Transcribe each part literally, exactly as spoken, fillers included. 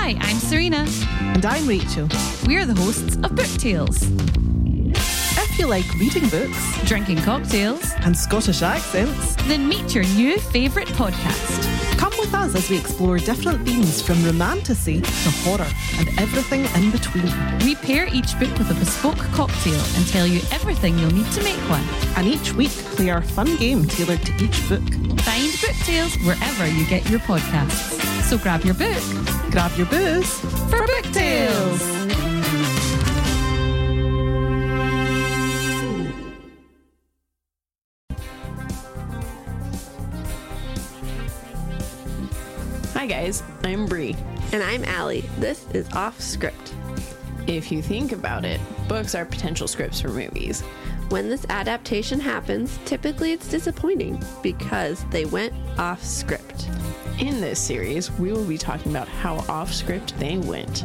Hi, I'm Serena. And I'm Rachel. We're the hosts of Book Tales. If you like reading books, Drinking cocktails, and Scottish accents, then meet your new favourite podcast. come with us as we explore different themes from romantasy to horror and everything in between. We pair each book with a bespoke cocktail and tell you everything you'll need to make one. And each week play our fun game tailored to each book. Find Book Tales wherever you get your podcasts. So grab your book Grab your booze for Book Tales. Hi guys, I'm Bree. And I'm Allie. This is Off Script. If you think about it, books are potential scripts for movies. When this adaptation happens, typically it's disappointing because they went off script. In this series, we will be talking about how off script they went.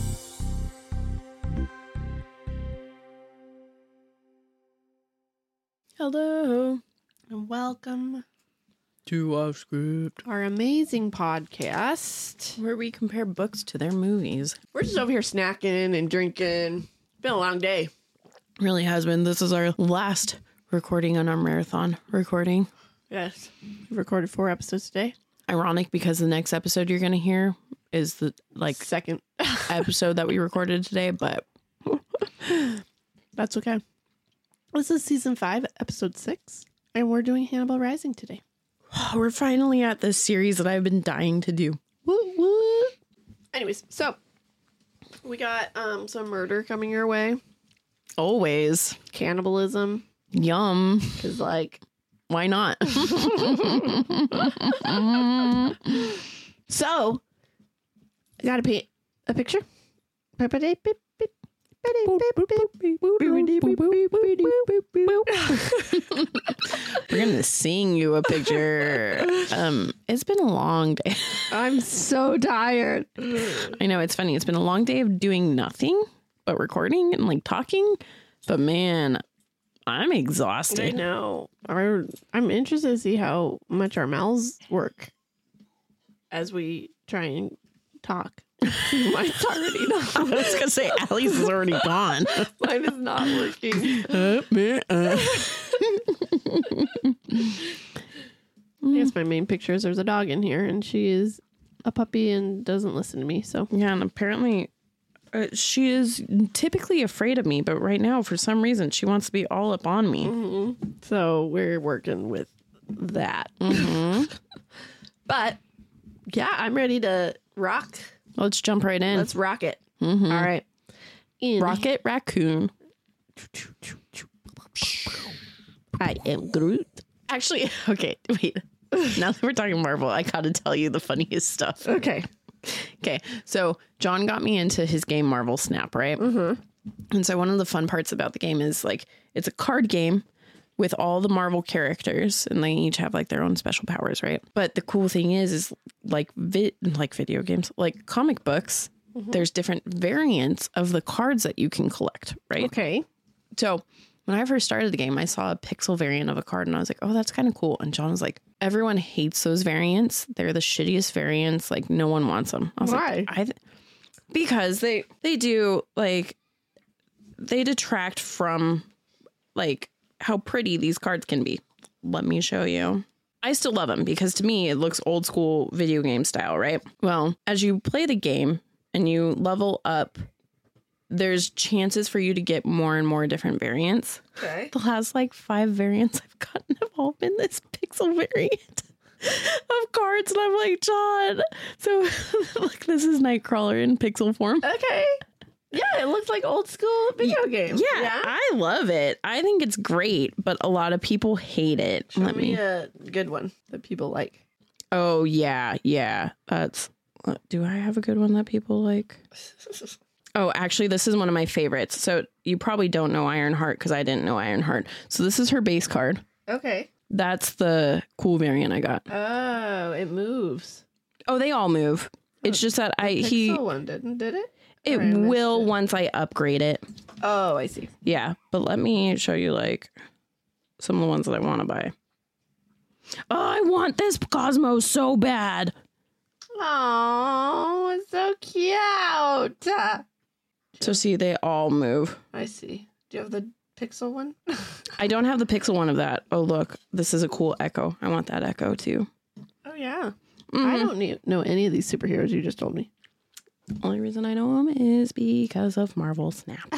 Hello, And welcome to Off Script, our amazing podcast. where we compare books to their movies. We're just over here snacking and drinking. Been a long day. Really has been. This is our last recording on our marathon recording. Yes. We've recorded four episodes today. Ironic because the next episode you're going to hear is the like Second. episode that we recorded today, but That's okay. This is season five, episode six. And we're doing Hannibal Rising today. we're finally at this series that I've been dying to do. Woo woo. Anyways, so we got um some murder coming your way. Always. Cannibalism. Yum. Because, like, Why not? so, I gotta paint a picture. We're gonna sing you a picture. Um, it's been a long day. I'm so tired. I know, it's funny. It's been a long day of doing nothing but recording and like talking. But man, I'm I exhausted. know. Our, I'm interested to see how much our mouths work as we try and talk. Mine's already not. I was gonna say Allie's is already gone. Mine is not working. Uh, man, uh. I guess my main picture is there's a dog in here, and she is a puppy and doesn't listen to me. So Yeah, and apparently uh, she is typically afraid of me, but right now, for some reason, she wants to be all up on me. Mm-hmm. So we're working with that. Mm-hmm. But yeah, I'm ready to rock. Let's jump right in. Let's rock it. Mm-hmm. All right. In Rocket Raccoon. I am Groot. Actually, okay, wait. Now that we're talking Marvel, I gotta tell you the funniest stuff. Okay. Okay, so John got me into his game Marvel Snap, right? Mm-hmm. And so one of the fun parts about the game is like it's a card game with all the Marvel characters, and they each have like their own special powers, right? But the cool thing is, is like vi- like video games, like comic books. Mm-hmm. There's different variants of the cards that you can collect, right? Okay. So when I first started the game, I saw a pixel variant of a card and I was like, oh, that's kind of cool. And John was like, everyone hates those variants. They're the shittiest variants. Like no one wants them. I was Why? like, I th- because they, they do like, they detract from like how pretty these cards can be. Let me show you. I still love them because to me, it looks old school video game style, right? Well, as you play the game and you level up, there's chances for you to get more and more different variants. Okay. The last like five variants I've gotten have all been this pixel variant of cards. And I'm like, John, so look, this is Nightcrawler in pixel form. Okay. Yeah, it looks like old school video game. Yeah, yeah, I love it. I think it's great, but a lot of people hate it. Show Let me me. a good one that people like. Oh, yeah, yeah. That's. Uh, do I have a good one that people like? Oh, actually, this is one of my favorites. So you probably don't know Ironheart because I didn't know Ironheart. So this is her base card. Okay. That's the cool variant I got. Oh, it moves. Oh, they all move. It's just that I The he Pixel one didn't, did it? it Or I missed will it. once I upgrade it. Oh, I see. Yeah, but let me show you like some of the ones that I want to buy. Oh, I want this Cosmo so bad. Oh, so cute. So see, they all move. I see. Do you have the Pixel one? I don't have the Pixel one of that. Oh, look, this is a cool Echo. I want that Echo too. Oh, yeah. Mhm. I don't need, know any of these superheroes you just told me. Only reason I know them is because of Marvel Snap.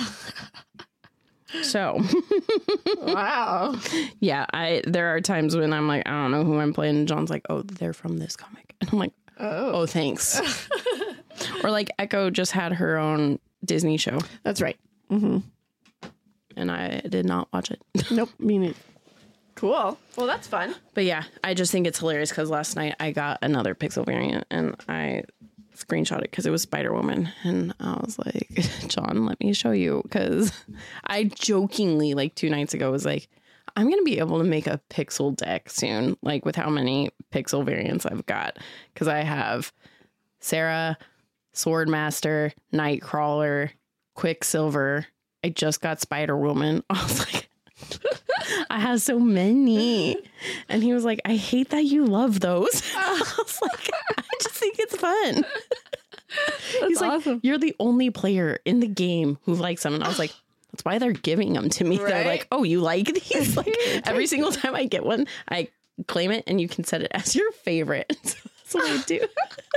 So, Wow. yeah, I there are times when I'm like, I don't know who I'm playing. And John's like, oh, they're from this comic. And I'm like, Oh. oh, thanks. Or like Echo just had her own Disney show That's right. Mm-hmm. and I did not watch it. Nope. Me neither. Cool. Well, that's fun. But yeah, I just think it's hilarious because last night I got another Pixel variant and I screenshot it because it was Spider-Woman. And I was like, John, let me show you. Because I jokingly, like two nights ago, was like, I'm going to be able to make a Pixel deck soon, like with how many Pixel variants I've got. Because I have Sarah, Swordmaster, Nightcrawler, Quicksilver. I just got Spider-Woman. I was like, I have so many. And he was like, I hate that you love those. I was like, I just think it's fun. He's like, awesome. you're the only player in the game who likes them. And I was like, that's why they're giving them to me. They're Right? like, oh, you like these? Like every single time I get one, I claim it and you can set it as your favorite. So that's what I do.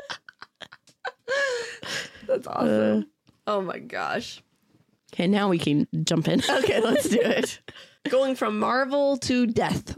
That's awesome. Oh, my gosh. Okay, now we can jump in. Okay, let's do it. Going from Marvel to death.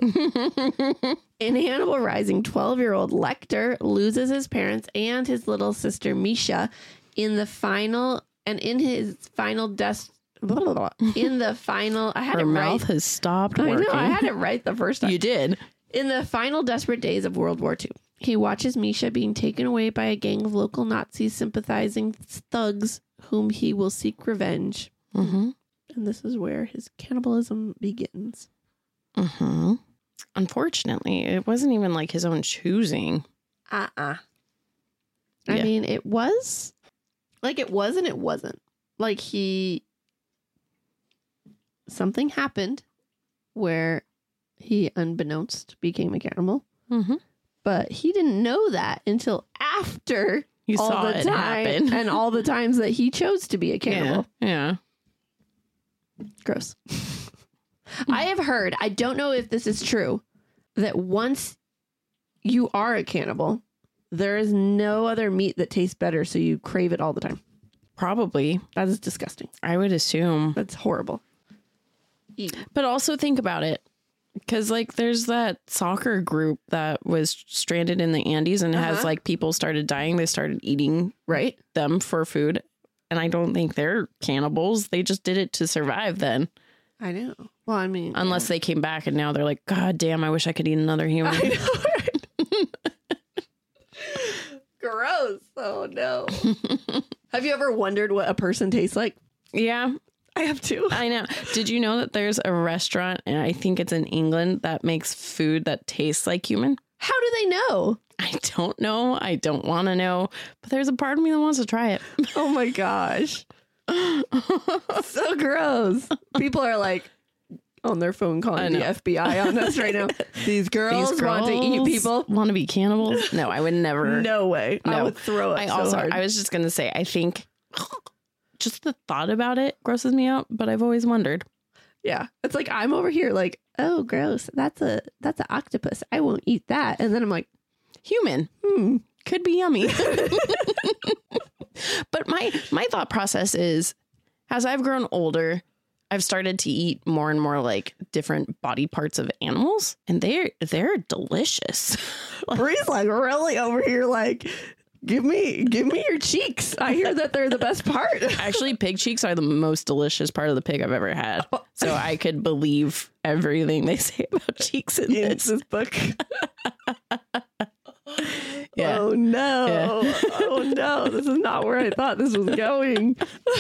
In Hannibal Rising, twelve-year-old Lecter loses his parents and his little sister Misha in the final, and in his final death, blah, blah, blah, in the final, I had Her it mouth right. has stopped I working. know, I had it right the first time. You did. In the final desperate days of World War Two, he watches Misha being taken away by a gang of local Nazis sympathizing thugs whom he will seek revenge. Mm-hmm. And this is where his cannibalism begins. Mm-hmm. Unfortunately, it wasn't even like his own choosing. Uh-uh. I Yeah. mean, it was. Like, it was and it wasn't. Like, he... Something happened where he, unbeknownst, became a cannibal. Mm-hmm. But he didn't know that until after You all saw the it time happen. and all the times that he chose to be a cannibal. Yeah. Yeah. Gross. I have heard, I don't know if this is true, that once you are a cannibal, there is no other meat that tastes better, so you crave it all the time. Probably. That is disgusting. I would assume. That's horrible. Eat. But also think about it. Because, like, there's that soccer group that was stranded in the Andes and has, Uh-huh. like, people started dying. They started eating Right? them for food. And I don't think they're cannibals. They just did it to survive then. I know. Well, I mean, Unless they came back and now they're like, God damn, I wish I could eat another human. I know, right? Gross. Oh, no. Have you ever wondered what a person tastes like? Yeah, I have too. I know. Did you know that there's a restaurant, and I think it's in England, that makes food that tastes like human? How do they know? I don't know. I don't want to know. But there's a part of me that wants to try it. Oh my gosh. So gross. People are like on their phone I calling know. the F B I on us right now. These girls, These want to eat girls people. Want to be cannibals? No, I would never. No way. I No. would throw it I so also, hard. I was just going to say, I think just the thought about it grosses me out, but I've always wondered. Yeah. It's like I'm over here like, oh, gross. That's a that's an octopus. I won't eat that. And then I'm like, Human. hmm. Could be yummy. But my my thought process is, as I've grown older, I've started to eat more and more like different body parts of animals, and they're they're delicious. Bree's like really over here like, give me give me your cheeks. I hear that they're the best part. Actually, pig cheeks are the most delicious part of the pig I've ever had. So I could believe everything they say about cheeks in In this. this book. Yeah. Oh no. Yeah. Oh no. This is not where I thought this was going.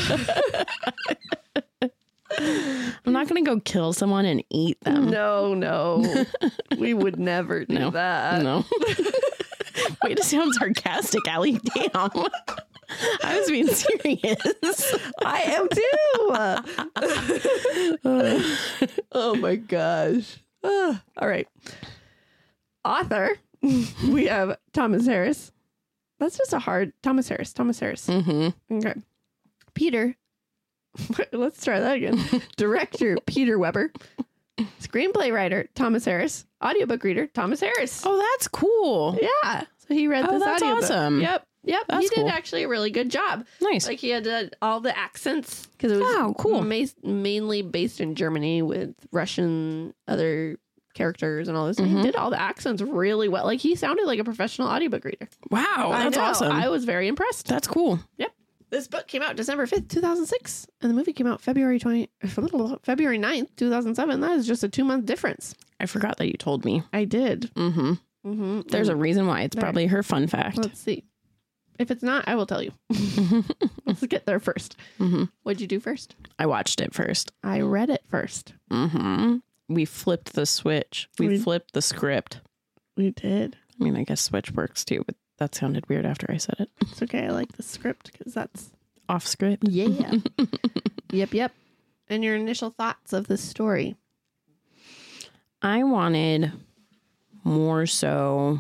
I'm not going to go kill someone and eat them. No, no. We would never do No. that. No. Way to sound sarcastic, Allie. Damn. I was being serious. I am too. Oh my gosh. Ah, all right. Author. We have Thomas Harris. That's just a hard Thomas Harris. Thomas Harris. Mm-hmm. Okay. Peter. Let's try that again. Director Peter Weber. Screenplay writer Thomas Harris. Audiobook reader Thomas Harris. Oh, that's cool. Yeah. So he read Oh, this that's audiobook. awesome. Yep. Yep. That's he did cool. actually a really good job. Nice. Like he had uh, all the accents because it was Oh, cool. ma- mainly based in Germany with Russian other characters and all this. Mhm. He did all the accents really well. Like he sounded like a professional audiobook reader. Wow, I that's know. awesome. I was very impressed. That's cool. Yep. This book came out December fifth, two thousand six, and the movie came out February twentieth, February ninth, two thousand seven. That is just a two month difference. I forgot that you told me. I did. Mm-hmm. Mm-hmm. There's a reason why. It's There. probably her fun fact. Let's see. If it's not, I will tell you. Let's get there first. Mm-hmm. What'd you do first? I watched it first. I read it first. Mm-hmm. We flipped the switch. We, We- flipped the script. We did. I mean, I guess switch works too, but that sounded weird after I said it. It's okay. I like the script because that's Off script. yeah. Yep, yep. And your initial thoughts of the story? I wanted more so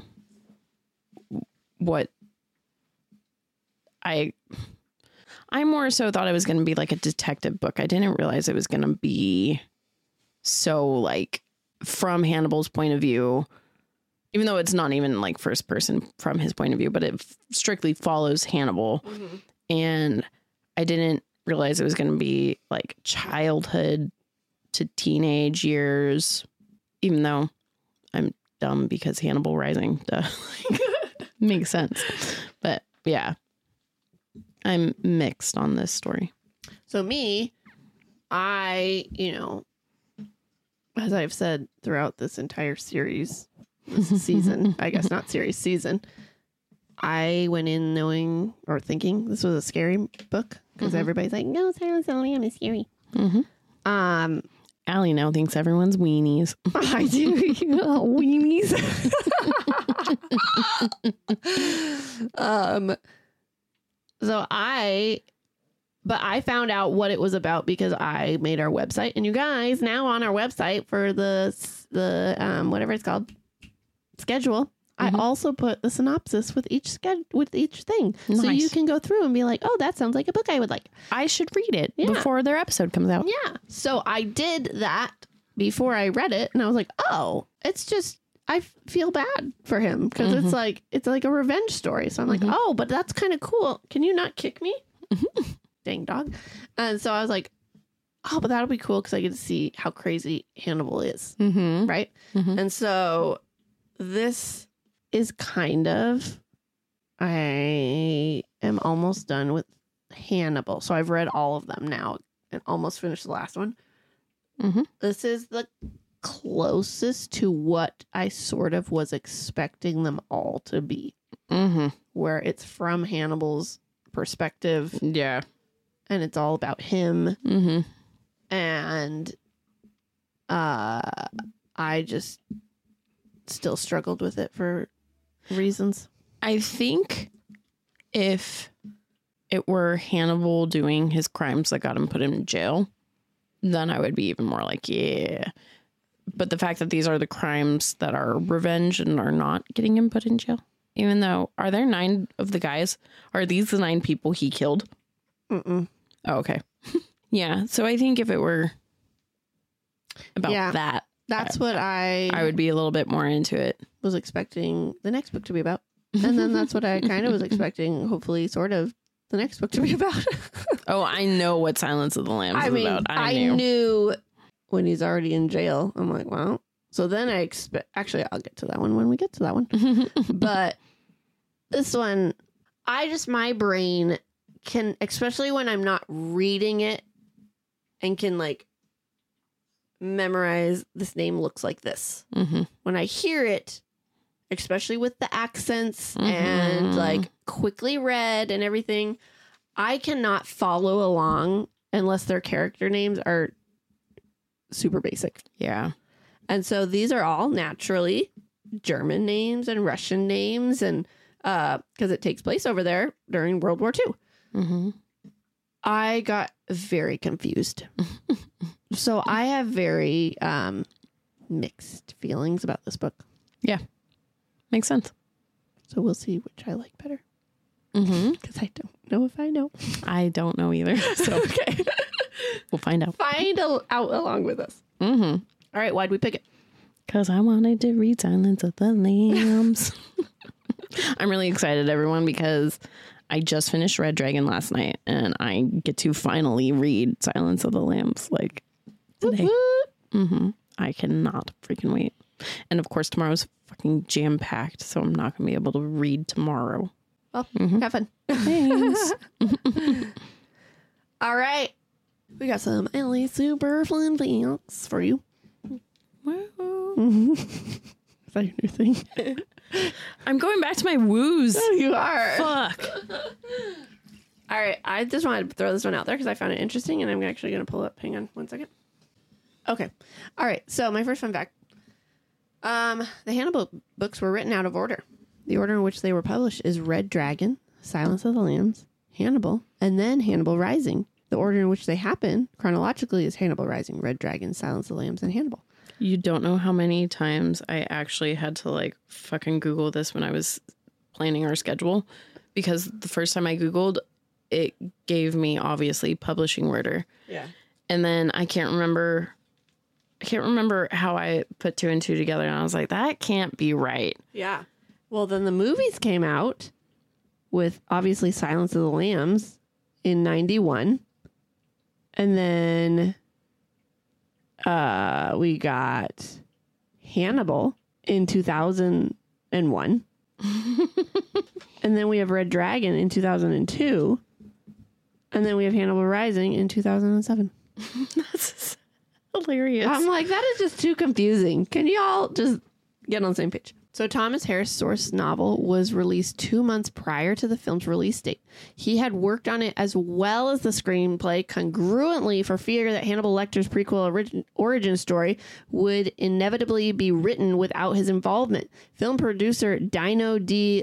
what I I more so thought it was going to be like a detective book. I didn't realize it was going to be so like from Hannibal's point of view, even though it's not even like first person from his point of view, but it f- strictly follows Hannibal. Mm-hmm. And I didn't realize it was going to be like childhood to teenage years, even though I'm dumb because Hannibal Rising duh, makes sense. But yeah, I'm mixed on this story. So me, I, you know, as I've said throughout this entire series, this season, I guess not series, season, I went in knowing or thinking this was a scary book because Mhm. everybody's like, no, Silence of the Lamb is scary. Mm-hmm. Um, Allie now thinks everyone's weenies. I do. Oh, weenies. um, so I, but I found out what it was about because I made our website, and you guys now on our website for the the um whatever it's called schedule. Mhm. I also put the synopsis with each sched- with each thing, so Nice. you can go through and be like, "Oh, that sounds like a book I would like." I should read it Yeah. before their episode comes out. Yeah. So I did that before I read it, and I was like, "Oh, it's just I f- feel bad for him because Mhm. it's like it's like a revenge story." So I'm like, Mhm. "Oh, but that's kind of cool. Can you not kick me?" Dang dog. And so I was like, "Oh, but that'll be cool because I get to see how crazy Hannibal is, Mm-hmm. right?" Mhm. And so this is kind of I am almost done with Hannibal. So I've read all of them now and almost finished the last one. Mhm. This is the closest to what I sort of was expecting them all to be, Mm-hmm. where it's from Hannibal's perspective Yeah. and it's all about him. Mm-hmm. And uh, I just still struggled with it for reasons. I think if it were Hannibal doing his crimes that got him put in jail, then I would be even more like, yeah. But the fact that these are the crimes that are revenge and are not getting him put in jail, even though, are there nine of the guys? Are these the nine people he killed? Mm-mm. Oh, okay. Yeah. So I think if it were about Yeah. that, That's what I, I would be a little bit more into it. was expecting the next book to be about. And then that's what I kind of was expecting, hopefully, sort of, the next book to be about. Oh, I know what Silence of the Lambs I is mean, about. I, I knew. knew when he's already in jail. I'm like, well, so then I expect, actually, I'll get to that one when we get to that one. But this one, I just, my brain can, especially when I'm not reading it and can like memorize this name looks like this. Mm-hmm. When I hear it, especially with the accents and Mhm. like quickly read and everything, I cannot follow along unless their character names are super basic. Yeah. And so these are all naturally German names and Russian names, and uh because it takes place over there during World War Two. Mm-hmm. I got very confused. So I have very um mixed feelings about this book. Makes sense. So we'll see which I like better. Mm-hmm. Because I don't know if I know. I don't know either. So Okay. we'll find out. Find a- out along with us. Mm-hmm. All right. Why'd we pick it? Because I wanted to read Silence of the Lambs. I'm really excited, everyone, because I just finished Red Dragon last night and I get to finally read Silence of the Lambs like today. Mm-hmm. I cannot freaking wait. And of course, tomorrow's fucking jam packed, so I'm not going to be able to read tomorrow. Well, Mhm. have fun. Thanks. All right. We got some Ellie super fun facts for you. Is that your new thing? I'm going back to my woos. Oh, you are. Fuck. All right. I just wanted to throw this one out there because I found it interesting and I'm actually going to pull up. Hang on one second. Okay. All right. So my first fun fact. Um, the Hannibal books were written out of order. The order in which they were published is Red Dragon, Silence of the Lambs, Hannibal, and then Hannibal Rising. The order in which they happen chronologically is Hannibal Rising, Red Dragon, Silence of the Lambs, and Hannibal. You don't know how many times I actually had to like fucking Google this when I was planning our schedule, because the first time I Googled, it gave me obviously publishing order. Yeah. And then I can't remember, I can't remember how I put two and two together. And I was like, that can't be right. Yeah. Well, then the movies came out with obviously Silence of the Lambs in ninety-one. And then uh, we got Hannibal in two thousand one. And then we have Red Dragon in two thousand two. And then we have Hannibal Rising in two thousand seven. That's hilarious. I'm like, that is just too confusing. Can y'all just get on the same page? So Thomas Harris' source novel was released two months prior to the film's release date. He had worked on it as well as the screenplay congruently for fear that Hannibal Lecter's prequel origin, origin story would inevitably be written without his involvement. Film producer Dino De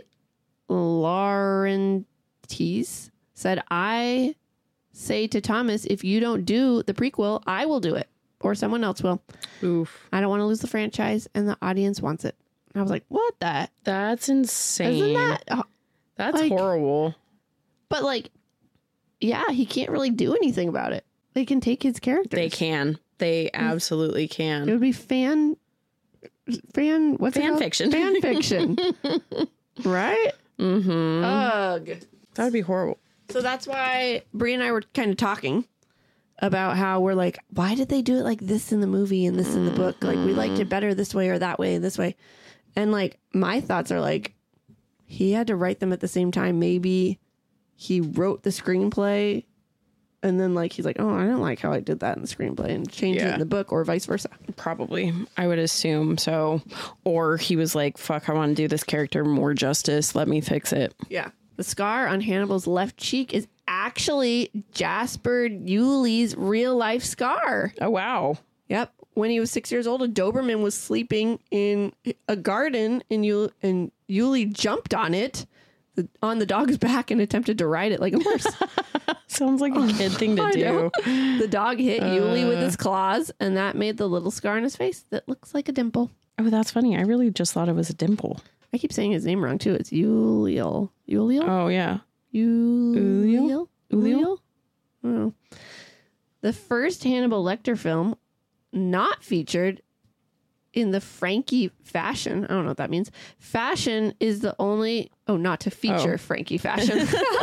Laurentiis said, I say to Thomas, if you don't do the prequel, I will do it. Or someone else will. Oof. I don't want to lose the franchise, and the audience wants it. I was like, what the? That's insane. Isn't that? uh, That's like- horrible. But, like, yeah, he can't really do anything about it. They can take his characters. They can. They absolutely It can. would be fan, fan, what's it Fan called? fiction. Fan fiction. Right? Mm-hmm. Ugh. That would be horrible. So that's why Brie and I were kind of talking about how we're like, why did they do it like this in the movie and this in the book? Like, we liked it better this way or that way, this way. And like, my thoughts are like, he had to write them at the same time. Maybe he wrote the screenplay and then like, he's like, oh, I don't like how I did that in the screenplay and changed it Yeah. in the book, or vice versa. Probably. I would assume so. Or he was like, fuck, I want to do this character more justice. Let me fix it. Yeah. The scar on Hannibal's left cheek is actually Jasper Yuli's real life scar. Oh, wow. Yep. When he was six years old, a Doberman was sleeping in a garden, and Yuli, and Yuli jumped on it, the, on the dog's back, and attempted to ride it like a horse. Sounds like a kid thing to I do. know. The dog hit Yuli with his claws, and that made the little scar on his face that looks like a dimple. Oh, that's funny. I really just thought it was a dimple. I keep saying his name wrong too. It's Yuliel. Yuliel? Oh, yeah. Yuliel? Uliel? I don't know. The first Hannibal Lecter film not featured in the Frankie Fashion. I don't know what that means. Fashion is the only... Oh, not to feature Oh. Frankie Fashion.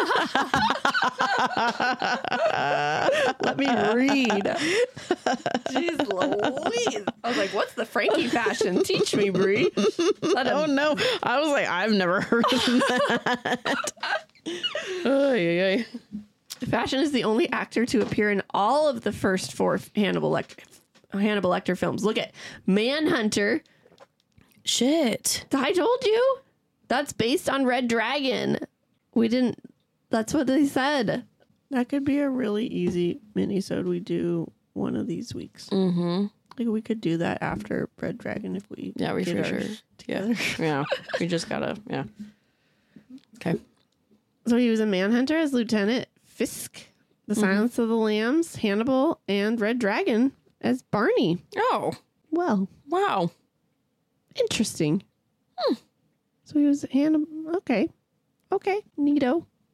Let me read. Jeez Louise. I was like, what's the Frankie Fashion? Teach me, Brie. Let Oh, him- no. I was like, I've never heard of that. Oh, yeah, yeah. Fashion is the only actor to appear in all of the first four Hannibal Lecter, Hannibal Lecter films. Look at Manhunter. Shit. I told you. That's based on Red Dragon. We didn't. That's what they said. That could be a really easy mini-sode we do one of these weeks. Mm-hmm. Like we could do that after Red Dragon if we Yeah, we get for ours sure. together. Yeah. We just gotta, yeah. Okay. So he was a Manhunter as Lieutenant Fisk, The Silence of the Lambs, Hannibal, and Red Dragon as Barney. Oh, Well, wow. interesting. Hmm. So he was Hannibal. Okay. Okay. Neato.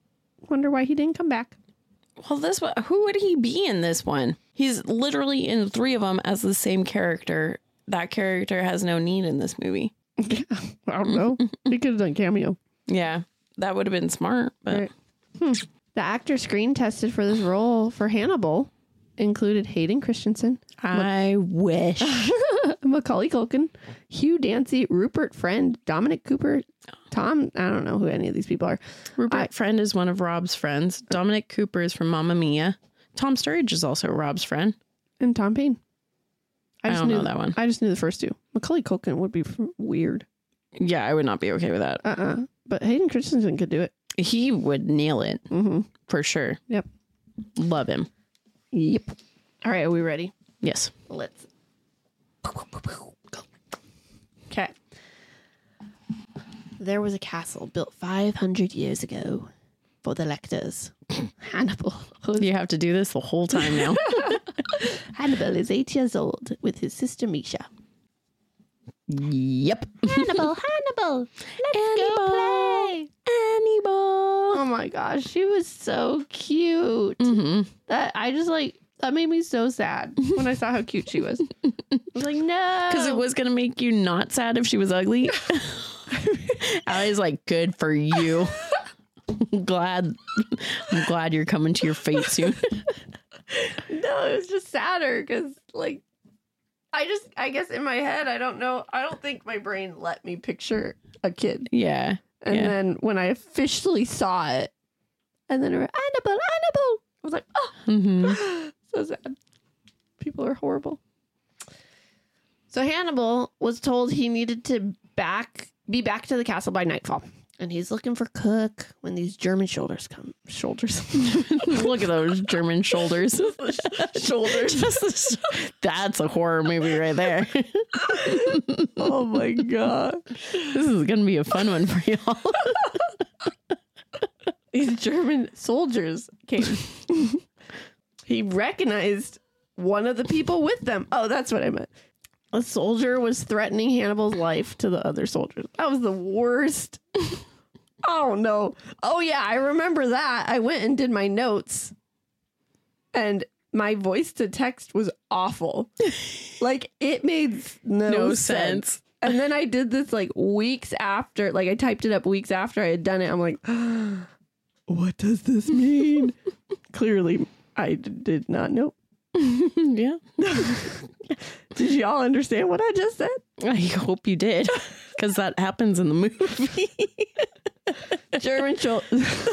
Wonder why he didn't come back. Well, this one, who would he be in this one? He's literally in three of them as the same character. That character has no need in this movie. I don't know. He could have done cameo. Yeah, that would have been smart. But Right. Hmm. The actor screen tested for this role for Hannibal included Hayden Christensen, I wish. Macaulay Culkin, Hugh Dancy, Rupert Friend, Dominic Cooper, Tom. I don't know who any of these people are. Rupert I- Friend is one of Rob's friends. Dominic Cooper is from Mamma Mia. Tom Sturridge is also Rob's friend. And Tom Payne. I just don't knew know that one. I just knew the first two. Macaulay Culkin would be f- weird. Yeah, I would not be okay with that. Uh-uh. But Hayden Christensen could do it. He would nail it Mm-hmm. for sure. Yep. Love him. Yep. All right, are we ready? Yes. Let's. Okay. There was a castle built five hundred years ago for the Lectors. Hannibal. was- You have to do this the whole time now. Hannibal is eight years old with his sister Misha. Yep. Hannibal, Hannibal, let's Hannibal. go play. Hannibal. Oh my gosh, she was so cute. Mm-hmm. That I just like that made me so sad when I saw how cute she was. I was like, no, Because it was going to make you not sad if she was ugly. I was like, good for you. I'm glad. I'm glad you're coming to your fate soon. No, it was just sadder because, like, I just, I guess in my head, I don't know. I don't think my brain let me picture a kid. Yeah. And yeah. then when I officially saw it, and then it was, Annabelle, Annabelle, I was like, oh, Mm-hmm. so sad. People are horrible. So Hannibal was told he needed to back, be back to the castle by nightfall. And he's looking for Cook when these German shoulders come. Shoulders. Look at those German shoulders. Shoulders. Just the- that's a horror movie right there. Oh my God. This is going to be a fun one for y'all. These German soldiers came. He recognized one of the people with them. Oh, that's what I meant. A soldier was threatening Hannibal's life to the other soldiers. That was the worst. Oh, no. Oh, yeah, I remember that. I went and did my notes, and my voice to text was awful. Like, it made no, No sense. sense. And then I did this like weeks after, like I typed it up weeks after I had done it. I'm like, what does this mean? Clearly, I d- did not know. Yeah. Did y'all understand what I just said? I hope you did. Because that happens in the movie. German shoulder.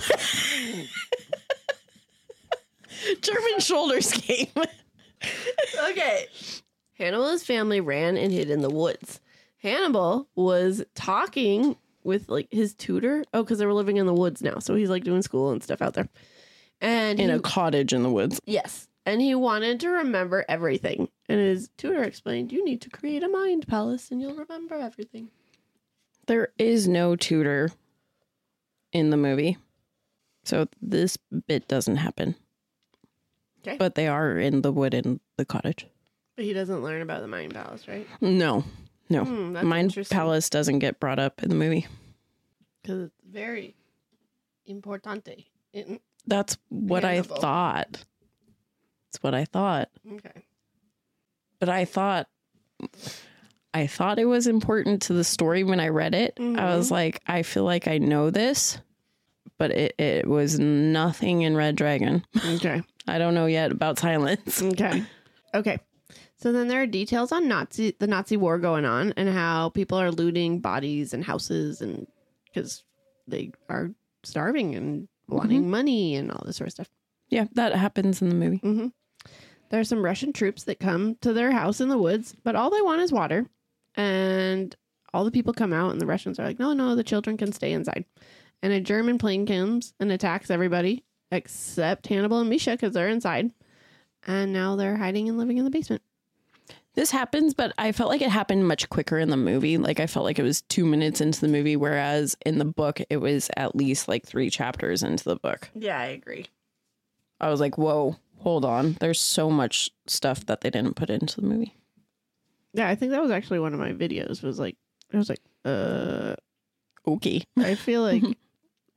German shoulders came. Okay. Hannibal's family ran and hid in the woods. Hannibal was talking with like his tutor. Oh, because they were living in the woods now. So he's like doing school and stuff out there. And In he- a cottage in the woods. yes. And he wanted to remember everything. And his tutor explained, you need to create a mind palace and you'll remember everything. There is no tutor in the movie. So this bit doesn't happen. Okay. But they are in the wood in the cottage. But he doesn't learn about the mind palace, right? No. No. Hmm, that's Mind interesting. Palace doesn't get brought up in the movie. Because it's very importante. In- That's what Hannibal. I thought. That's what I thought. okay. But I thought I thought it was important to the story when I read it. I was like, I feel like I know this, but it, it was nothing in Red Dragon. Okay. I don't know yet about Silence. Okay. Okay. So then there are details on Nazi the Nazi war going on and how people are looting bodies and houses and because they are starving and wanting money and all this sort of stuff. Yeah, that happens in the movie. Mm-hmm. There are some Russian troops that come to their house in the woods, but all they want is water. And all the people come out and the Russians are like, no, no, the children can stay inside. And a German plane comes and attacks everybody except Hannibal and Misha because they're inside. And now they're hiding and living in the basement. This happens, but I felt like it happened much quicker in the movie. Like I felt like it was two minutes into the movie, whereas in the book, it was at least like three chapters into the book. Yeah, I agree. I was like, whoa, hold on. There's so much stuff that they didn't put into the movie. Yeah, I think that was actually one of my videos was like, I was like, uh, Okay. I feel like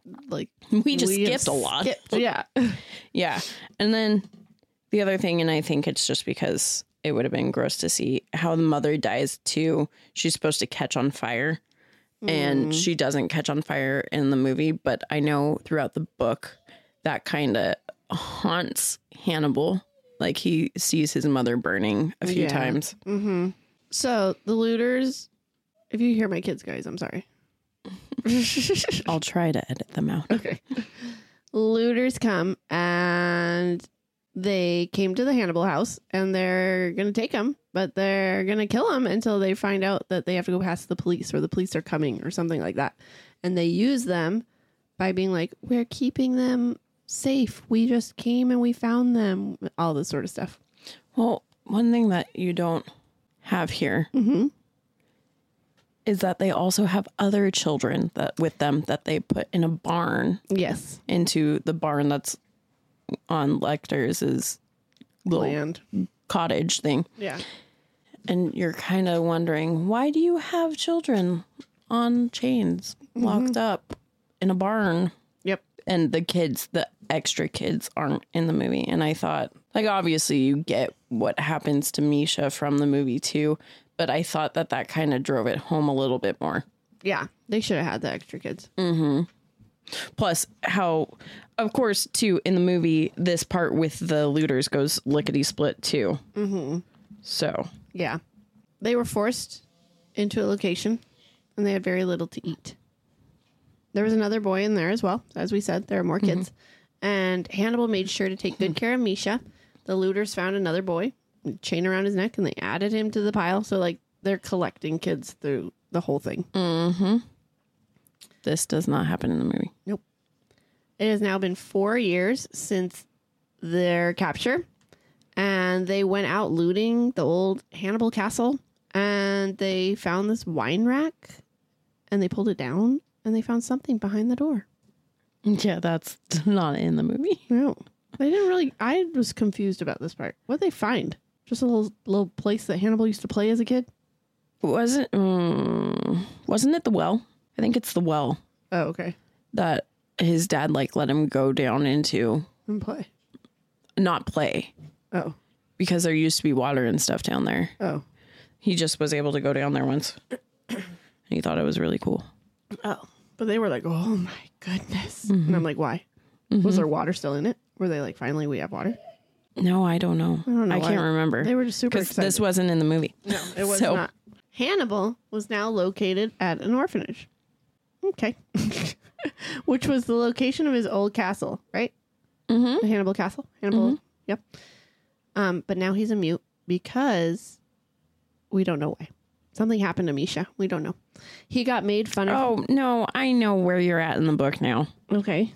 like We just have skipped a lot. skipped- yeah. Yeah. And then the other thing, and I think it's just because it would have been gross to see how the mother dies too. She's supposed to catch on fire and she doesn't catch on fire in the movie. But I know throughout the book that kind of haunts Hannibal. Like he sees his mother burning a few Yeah. times. Mm-hmm. So the looters, if you hear my kids, guys, I'm sorry. I'll try to edit them out. Okay. Looters come and they came to the Hannibal house and they're going to take him, but they're going to kill him until they find out that they have to go past the police or the police are coming or something like that. And they use them by being like, we're keeping them safe. We just came and we found them. All this sort of stuff. Well, one thing that you don't have here Mm-hmm. is that they also have other children that with them that they put in a barn Yes. into the barn that's on Lecter's little Land. cottage thing. Yeah. And you're kind of wondering, why do you have children on chains locked up in a barn? Yep. And the kids, the extra kids aren't in the movie. And I thought, like, obviously you get what happens to Misha from the movie too, but I thought that that kind of drove it home a little bit more. Yeah. They should have had the extra kids. Plus how, of course, too, in the movie, this part with the looters goes lickety split too. Mm-hmm. So Yeah. They were forced into a location and they had very little to eat. There was another boy in there as well. As we said, there are more kids. And Hannibal made sure to take good care of Misha. The looters found another boy, chain around his neck, and they added him to the pile. So, like, they're collecting kids through the whole thing. this does not happen in the movie. Nope. It has now been four years since their capture. And they went out looting the old Hannibal castle. And they found this wine rack. And they pulled it down. And they found something behind the door. Yeah, that's not in the movie. No. They didn't really... I was confused about this part. What did they find? Just a little little place that Hannibal used to play as a kid? Wasn't um, wasn't it the well? I think it's the well Oh, okay. that his dad like let him go down into, And play. not play, Oh. because there used to be water and stuff down there. Oh. He just was able to go down there once. And he thought it was really cool. Oh. But they were like, oh my goodness. And I'm like, why? Was there water still in it? Were they like, finally we have water? No, I don't know. I, don't know can't why. remember. They were just super because excited. this wasn't in the movie. No, it was So- not. Hannibal was now located at an orphanage. Okay. Which was the location of his old castle, right? Mm-hmm. The Hannibal Castle. Hannibal. Yep. Um, but now he's a mute because we don't know why. Something happened to Misha. We don't know. He got made fun of. Oh, no, I know where you're at in the book now. Okay.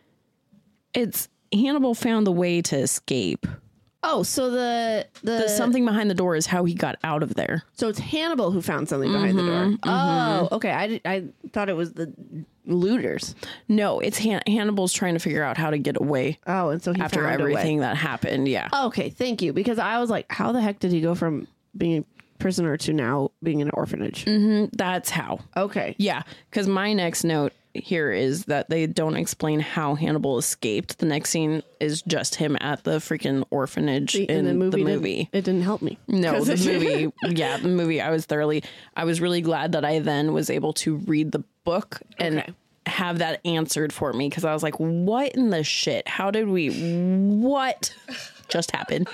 It's Hannibal found the way to escape. Oh, so the the, The something behind the door is how he got out of there. so it's Hannibal who found something behind the door. Oh, okay. I, did- I thought it was the looters. No, it's Han- Hannibal's trying to figure out how to get away Oh, and so he after found a way. everything that happened. Yeah. Okay, thank you. Because I was like, how the heck did he go from being a prisoner to now being in an orphanage? Mm, That's how. Okay. Yeah. Because my next note here is that they don't explain how Hannibal escaped. The next scene is just him at the freaking orphanage See, in and the movie. Didn't, it didn't help me. No, 'Cause the it- movie. Yeah, the movie. I was thoroughly. I was really glad that I then was able to read the book and Okay. have that answered for me, because I was like, "What in the shit? How did we? What just happened?"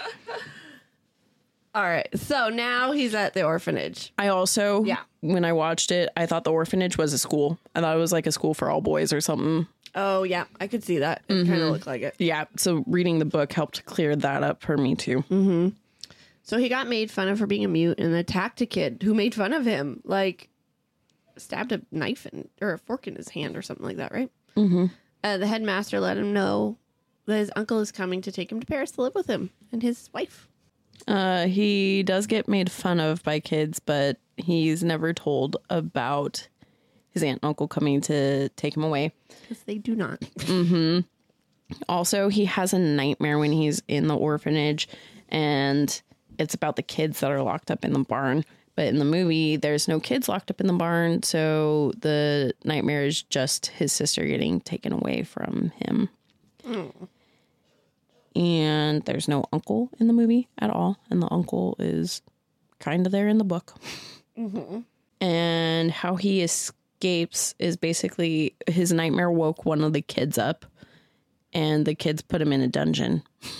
All right. So now he's at the orphanage. I also, Yeah. when I watched it, I thought the orphanage was a school. I thought it was like a school for all boys or something. Oh, yeah. I could see that. It kind of looked like it. Yeah, so reading the book helped clear that up for me too. So he got made fun of for being a mute and attacked a kid who made fun of him. Like, stabbed a knife in, or a fork in his hand or something like that, right? Mm-hmm. Uh, the headmaster let him know that his uncle is coming to take him to Paris to live with him and his wife. Uh, he does get made fun of by kids, but he's never told about his aunt and uncle coming to take him away. Because they do not. Also, he has a nightmare when he's in the orphanage, and it's about the kids that are locked up in the barn. But in the movie, there's no kids locked up in the barn. So the nightmare is just his sister getting taken away from him. Mm. And there's no uncle in the movie at all. And the uncle is kind of there in the book. Mm-hmm. And how he escapes is basically his nightmare woke one of the kids up. And the kids put him in a dungeon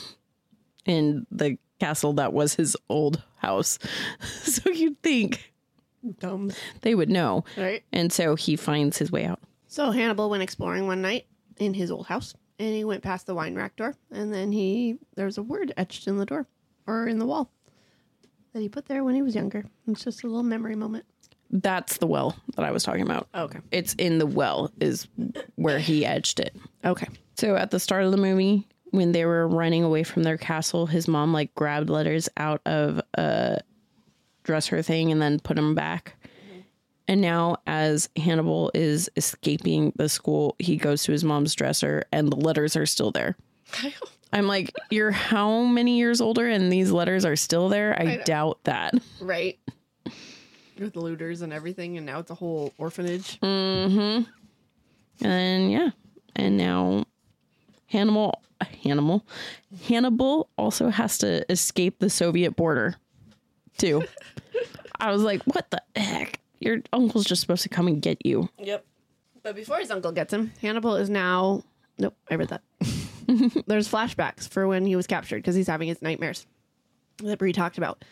in the castle that was his old house. So you'd think Dumb. they would know. Right. And so he finds his way out. So Hannibal went exploring one night in his old house, and he went past the wine rack door, and then he there's a word etched in the door or in the wall that he put there when he was younger. It's just a little memory moment. That's the well that I was talking about. Okay. It's in the well is where he edged it. Okay. So at the start of the movie, when they were running away from their castle, his mom like grabbed letters out of a dresser thing and then put them back. Mm-hmm. And now as Hannibal is escaping the school, he goes to his mom's dresser and the letters are still there. I'm like, you're how many years older and these letters are still there? I, I doubt that. Right. With looters and everything, and now it's a whole orphanage. Mm-hmm. And yeah. And now Hannibal Hannibal Hannibal also has to escape the Soviet border too. I was like, what the heck? Your uncle's just supposed to come and get you. Yep. But before his uncle gets him, Hannibal is now nope, I read that. There's flashbacks for when he was captured because he's having his nightmares that Bree talked about.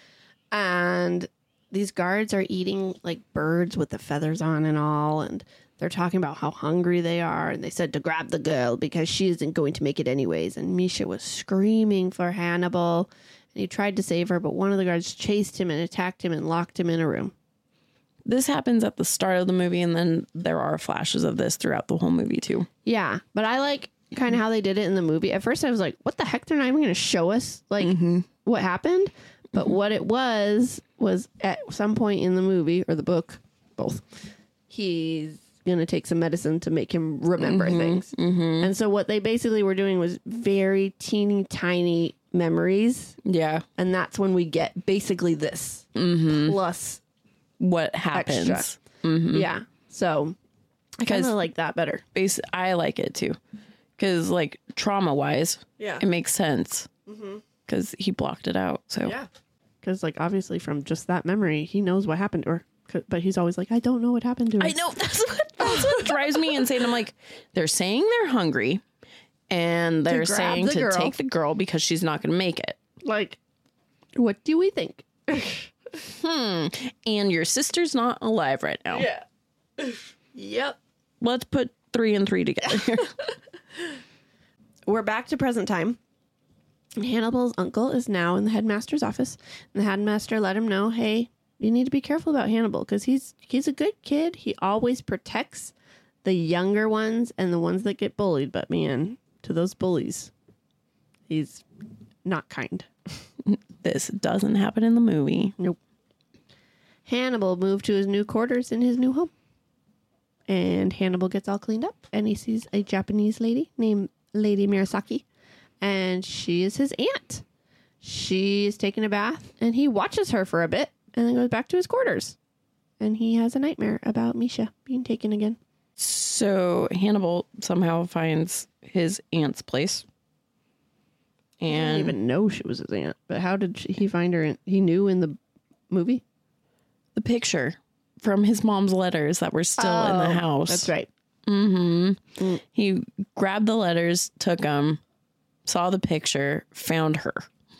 And these guards are eating like birds with the feathers on and all, and they're talking about how hungry they are, and they said to grab the girl because she isn't going to make it anyways. And Misha was screaming for Hannibal, and he tried to save her, but one of the guards chased him and attacked him and locked him in a room. This happens at the start of the movie, and then there are flashes of this throughout the whole movie too. Yeah, but I like kind of how they did it in the movie. At first I was like, what the heck? They're not even going to show us like mm-hmm. what happened? But mm-hmm. what it was, was at some point in the movie, or the book, both, he's going to take some medicine to make him remember mm-hmm. things. Mm-hmm. And so what they basically were doing was very teeny tiny memories. Yeah. And that's when we get basically this. Mm-hmm. Plus what happens. Mm-hmm. Yeah. So I kind of like that better. Bas- I like it too. Because like trauma-wise, yeah, it makes sense. Mm-hmm. Because he blocked it out. So yeah, because like obviously from just that memory, he knows what happened to her. But he's always like, I don't know what happened to her. I know that's what that's what drives me insane. I'm like, they're saying they're hungry, and they're to saying the to girl. take the girl because she's not going to make it. Like, what do we think? hmm. And your sister's not alive right now. Yeah. Yep. Let's put three and three together here. We're back to present time. Hannibal's uncle is now in the headmaster's office. And the headmaster let him know, hey, you need to be careful about Hannibal because he's he's a good kid. He always protects the younger ones and the ones that get bullied. But man, to those bullies, he's not kind. This doesn't happen in the movie. Nope. Hannibal moved to his new quarters in his new home. And Hannibal gets all cleaned up and he sees a Japanese lady named Lady Murasaki. And she is his aunt. She is taking a bath and he watches her for a bit and then goes back to his quarters. And he has a nightmare about Misha being taken again. So Hannibal somehow finds his aunt's place. And I didn't even know she was his aunt. But how did she, he find her? In, he knew in the movie? The picture from his mom's letters that were still oh, in the house. That's right. Mm-hmm. Mm. He grabbed the letters, took them, saw the picture, found her.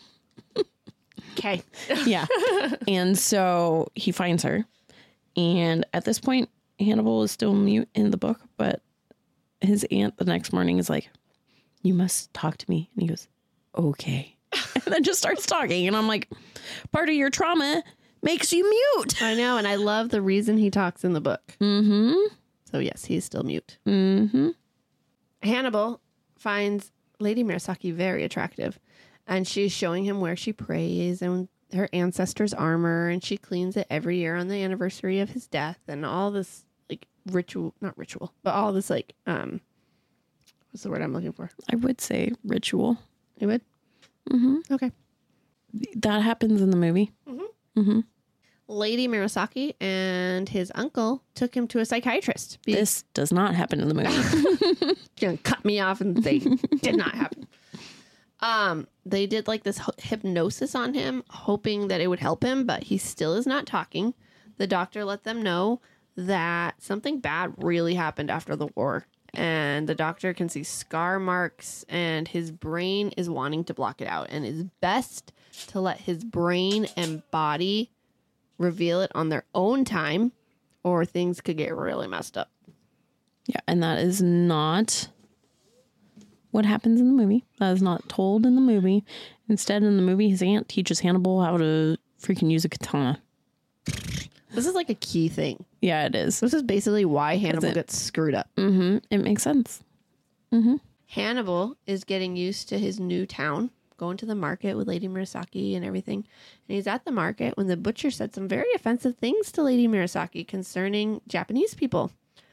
Okay. Yeah. And so he finds her. And at this point, Hannibal is still mute in the book, but his aunt the next morning is like, you must talk to me. And he goes, okay. And then just starts talking. And I'm like, part of your trauma makes you mute. I know. And I love the reason he talks in the book. Mm-hmm. So yes, he's still mute. Mm-hmm. Hannibal finds Lady Murasaki very attractive. And she's showing him where she prays and her ancestors' armor. And she cleans it every year on the anniversary of his death. And all this like ritual, not ritual, but all this like, um, what's the word I'm looking for? I would say ritual. You would? Mm-hmm. Okay. That happens in the movie. Mm-hmm. Mm-hmm. Lady Murasaki and his uncle took him to a psychiatrist. Be- This does not happen in the movie. gonna cut me off and say did not happen. Um, they did like this h- hypnosis on him, hoping that it would help him, but he still is not talking. The doctor let them know that something bad really happened after the war, and the doctor can see scar marks, and his brain is wanting to block it out, and it's best to let his brain and body reveal it on their own time, or things could get really messed up. Yeah, and that is not what happens in the movie. That is not told in the movie. Instead, in the movie, his aunt teaches Hannibal how to freaking use a katana. This is like a key thing. Yeah, it is. This is basically why Hannibal it? gets screwed up. Mm-hmm. It makes sense. Mm-hmm. Hannibal is getting used to his new town, going to the market with Lady Murasaki and everything. And he's at the market when the butcher said some very offensive things to Lady Murasaki concerning Japanese people.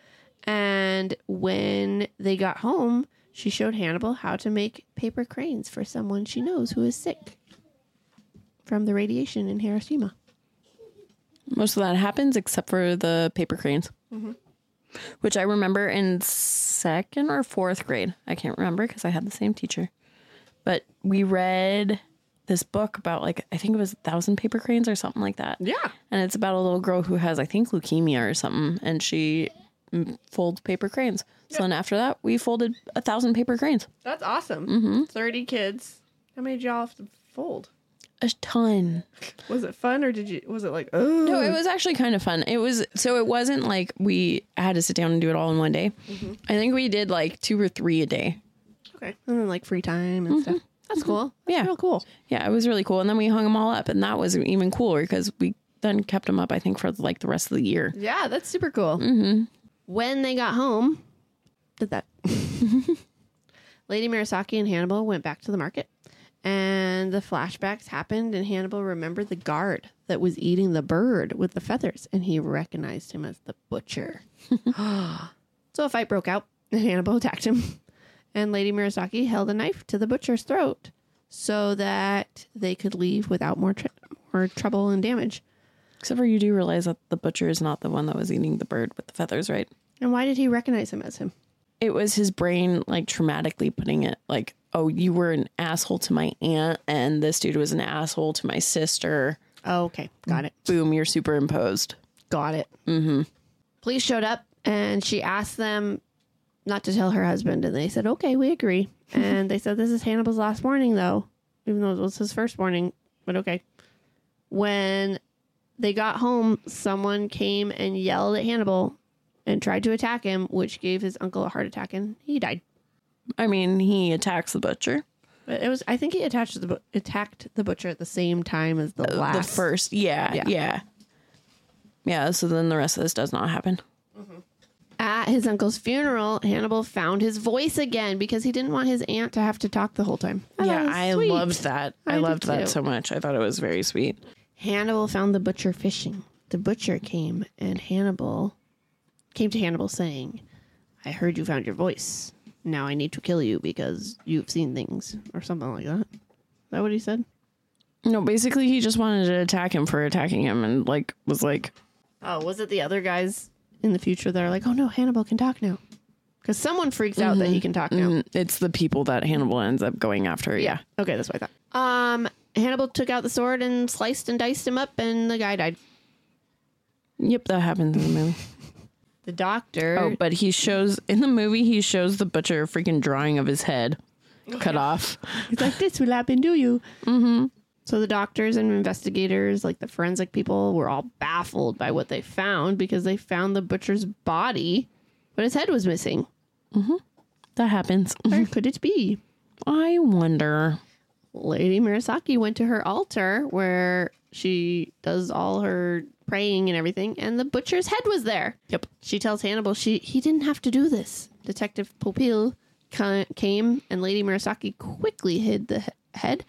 And when they got home, she showed Hannibal how to make paper cranes for someone she knows who is sick from the radiation in Hiroshima. Most of that happens except for the paper cranes, Mm-hmm. which I remember in second or fourth grade. I can't remember because I had the same teacher. But we read this book about, like, I think it was a thousand paper cranes or something like that. Yeah. And it's about a little girl who has, I think, leukemia or something. And she mm, folds paper cranes. So then after that, we folded a thousand paper cranes. That's awesome. Mm-hmm. thirty kids. How many did y'all have to fold? A ton. Was it fun or did you, was it like, oh? No, it was actually kind of fun. It was, so it wasn't like we had to sit down and do it all in one day. Mm-hmm. I think we did like two or three a day. Okay. And then like free time and stuff. That's cool. That's Yeah. real cool. Yeah, it was really cool. And then we hung them all up, and that was even cooler because we then kept them up, I think, for like the rest of the year. Yeah, that's super cool. Mm-hmm. When they got home, did that. Lady Murasaki and Hannibal went back to the market, and the flashbacks happened, and Hannibal remembered the guard that was eating the bird with the feathers, and he recognized him as the butcher. So a fight broke out, and Hannibal attacked him, and Lady Murasaki held a knife to the butcher's throat so that they could leave without more, tr- more trouble and damage. Except for you do realize that the butcher is not the one that was eating the bird with the feathers, right? And why did he recognize him as him? It was his brain, like, traumatically putting it, like, oh, you were an asshole to my aunt, and this dude was an asshole to my sister. Oh, okay. Got it. Boom, you're superimposed. Got it. Mm-hmm. Police showed up, and she asked them not to tell her husband, and they said, okay, we agree. And they said, this is Hannibal's last warning, though, even though it was his first warning, but okay. When they got home, someone came and yelled at Hannibal and tried to attack him, which gave his uncle a heart attack, and he died. I mean, he attacks the butcher. But it was, I think he attached the bu- attacked the butcher at the same time as the Uh, last. The first, yeah, Yeah. yeah. Yeah, so then the rest of this does not happen. At his uncle's funeral, Hannibal found his voice again because he didn't want his aunt to have to talk the whole time. I thought it Yeah, was I sweet. loved that. I, I did loved too. that so much. I thought it was very sweet. Hannibal found the butcher fishing. The butcher came, and Hannibal came to Hannibal saying, I heard you found your voice. Now I need to kill you because you've seen things, or something like that. Is that what he said? No, basically he just wanted to attack him for attacking him, and like was like, Oh, was it the other guys in the future that are like, oh no, Hannibal can talk now? Because someone freaks out that he can talk now. mm, it's the people that Hannibal ends up going after. Yeah. Okay, that's what I thought. Um, Hannibal took out the sword and sliced and diced him up, and the guy died. Yep, that happens in the movie. The doctor. Oh, but he shows in the movie he shows the butcher a freaking drawing of his head cut off. He's like, this will happen to you. Mm-hmm. So the doctors and investigators, like the forensic people, were all baffled by what they found because they found the butcher's body, but his head was missing. That happens. Where could it be? I wonder. Lady Murasaki went to her altar where she does all her praying and everything, and the butcher's head was there. Yep. She tells Hannibal she he didn't have to do this. Detective Popil ca- came, and Lady Murasaki quickly hid the he- head,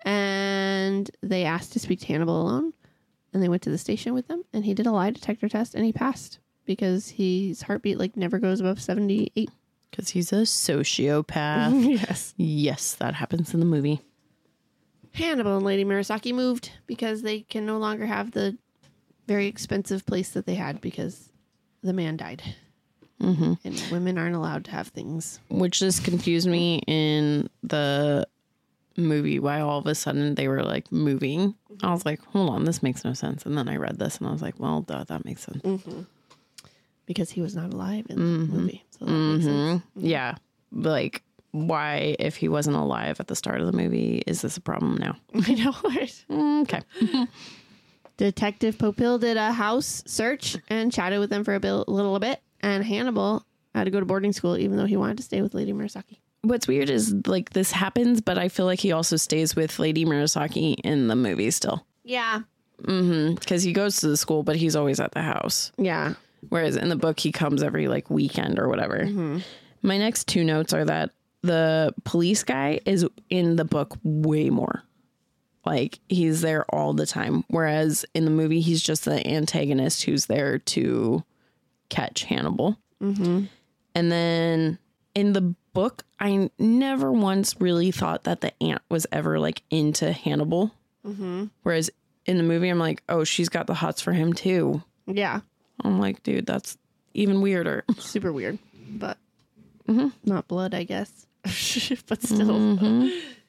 and they asked to speak to Hannibal alone, and they went to the station with them, and he did a lie detector test, and he passed because his heartbeat like never goes above seventy-eight. Because he's a sociopath. Yes. Yes, that happens in the movie. Hannibal and Lady Murasaki moved because they can no longer have the very expensive place that they had because the man died. Mm-hmm. And women aren't allowed to have things. Which just confused me in the movie, why all of a sudden they were like moving. Mm-hmm. I was like, hold on, this makes no sense. And then I read this and I was like, well, duh, that makes sense. Mm-hmm. Because he was not alive in mm-hmm. the movie. So that mm-hmm. makes sense. Mm-hmm. Yeah. Like, why, if he wasn't alive at the start of the movie, is this a problem now? I know. Right? Okay. Detective Popill did a house search and chatted with them for a bil- little bit. And Hannibal had to go to boarding school, even though he wanted to stay with Lady Murasaki. What's weird is, like, this happens, but I feel like he also stays with Lady Murasaki in the movie still. Yeah. Mm-hmm. Because he goes to the school, but he's always at the house. Yeah. Whereas in the book, he comes every, like, weekend or whatever. Mm-hmm. My next two notes are that the police guy is in the book way more. Like, he's there all the time. Whereas in the movie, he's just the antagonist who's there to catch Hannibal. Mm-hmm. And then in the book, I never once really thought that the aunt was ever like into Hannibal. Mm-hmm. Whereas in the movie, I'm like, oh, she's got the hots for him too. Yeah. I'm like, dude, that's even weirder. Super weird, but mm-hmm. not blood, I guess. But still. Mm-hmm.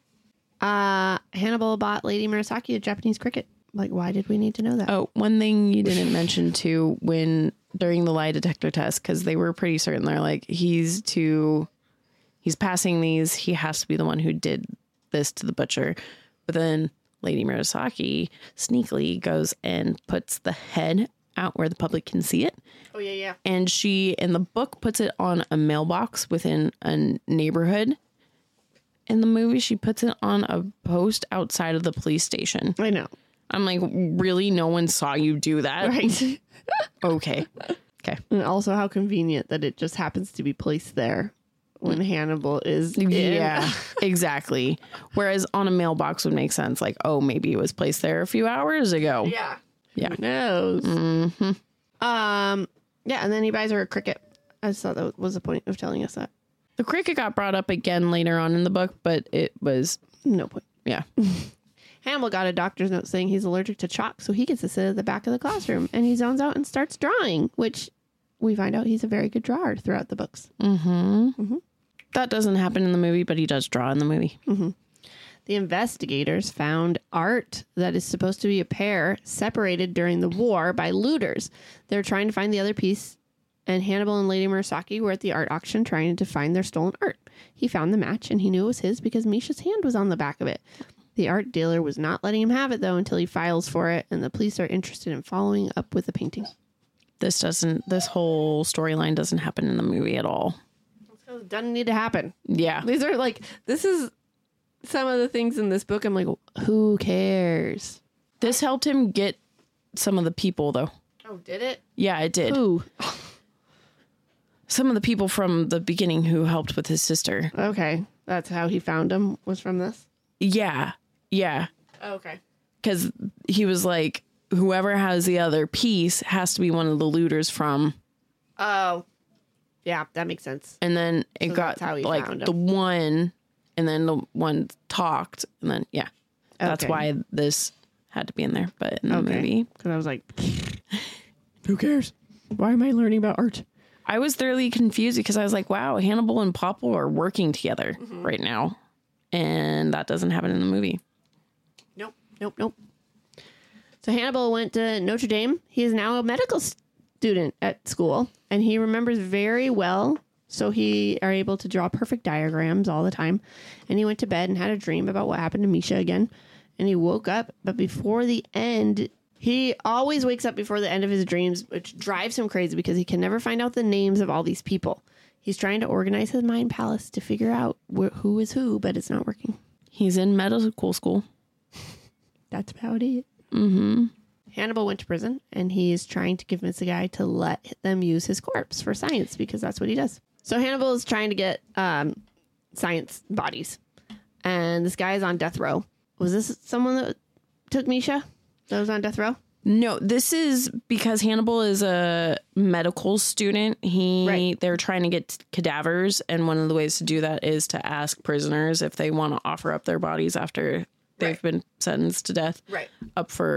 Uh, Hannibal bought Lady Murasaki a Japanese cricket. Like, why did we need to know that? Oh, one thing you didn't mention too, when during the lie detector test, because they were pretty certain, they're like, he's too, he's passing these. He has to be the one who did this to the butcher. But then Lady Murasaki sneakily goes and puts the head out where the public can see it. Oh, yeah, yeah. And she, in the book, puts it on a mailbox within a neighborhood. In the movie, she puts it on a post outside of the police station. I know. I'm like, really? No one saw you do that? Right. Okay. Okay. And also how convenient that it just happens to be placed there when Hannibal is in. Yeah, exactly. Whereas on a mailbox would make sense. Like, oh, maybe it was placed there a few hours ago. Yeah. Yeah. Who knows? Mm-hmm. Um, yeah, and then he buys her a cricket. I just thought that was the point of telling us that. The cricket got brought up again later on in the book, but it was... No point. Yeah. Hannibal got a doctor's note saying he's allergic to chalk, so he gets to sit at the back of the classroom, and he zones out and starts drawing, which we find out he's a very good drawer throughout the books. Mm-hmm. Mm-hmm. That doesn't happen in the movie, but he does draw in the movie. Mm-hmm. The investigators found art that is supposed to be a pair separated during the war by looters. They're trying to find the other piece, and Hannibal and Lady Murasaki were at the art auction trying to find their stolen art. He found the match, and he knew it was his because Misha's hand was on the back of it. The art dealer was not letting him have it, though, until he files for it, and the police are interested in following up with the painting. This doesn't, this whole storyline doesn't happen in the movie at all. It doesn't need to happen. Yeah. These are like, this is some of the things in this book. I'm like, who cares? This helped him get some of the people, though. Oh, did it? Yeah, it did. Who? Some of the people from the beginning who helped with his sister. Okay. That's how he found him, was from this? Yeah. Yeah. Oh, okay. Because he was like, whoever has the other piece has to be one of the looters from. Oh. Yeah, that makes sense. And then it So got that's how he like found him. the one, and then the one talked, and then, yeah. That's Okay. why this had to be in there. But in the Okay. movie, Because I was like, who cares? Why am I learning about art? I was thoroughly confused because I was like, wow, Hannibal and Popple are working together Mm-hmm. right now. And that doesn't happen in the movie. Nope, nope, nope. So Hannibal went to Notre Dame. He is now a medical student at school, and he remembers very well. So he are able to draw perfect diagrams all the time. And he went to bed and had a dream about what happened to Misha again. And he woke up, but before the end, he always wakes up before the end of his dreams, which drives him crazy because he can never find out the names of all these people. He's trying to organize his mind palace to figure out wh- who is who, but it's not working. He's in medical school. That's about it. Mm-hmm. Hannibal went to prison, and he's trying to convince the guy to let them use his corpse for science because that's what he does. So Hannibal is trying to get um, science bodies, and this guy is on death row. Was this someone that took Misha that was on death row? No, this is because Hannibal is a medical student. He Right. They're trying to get cadavers, and one of the ways to do that is to ask prisoners if they want to offer up their bodies after they've Right. been sentenced to death Right. up for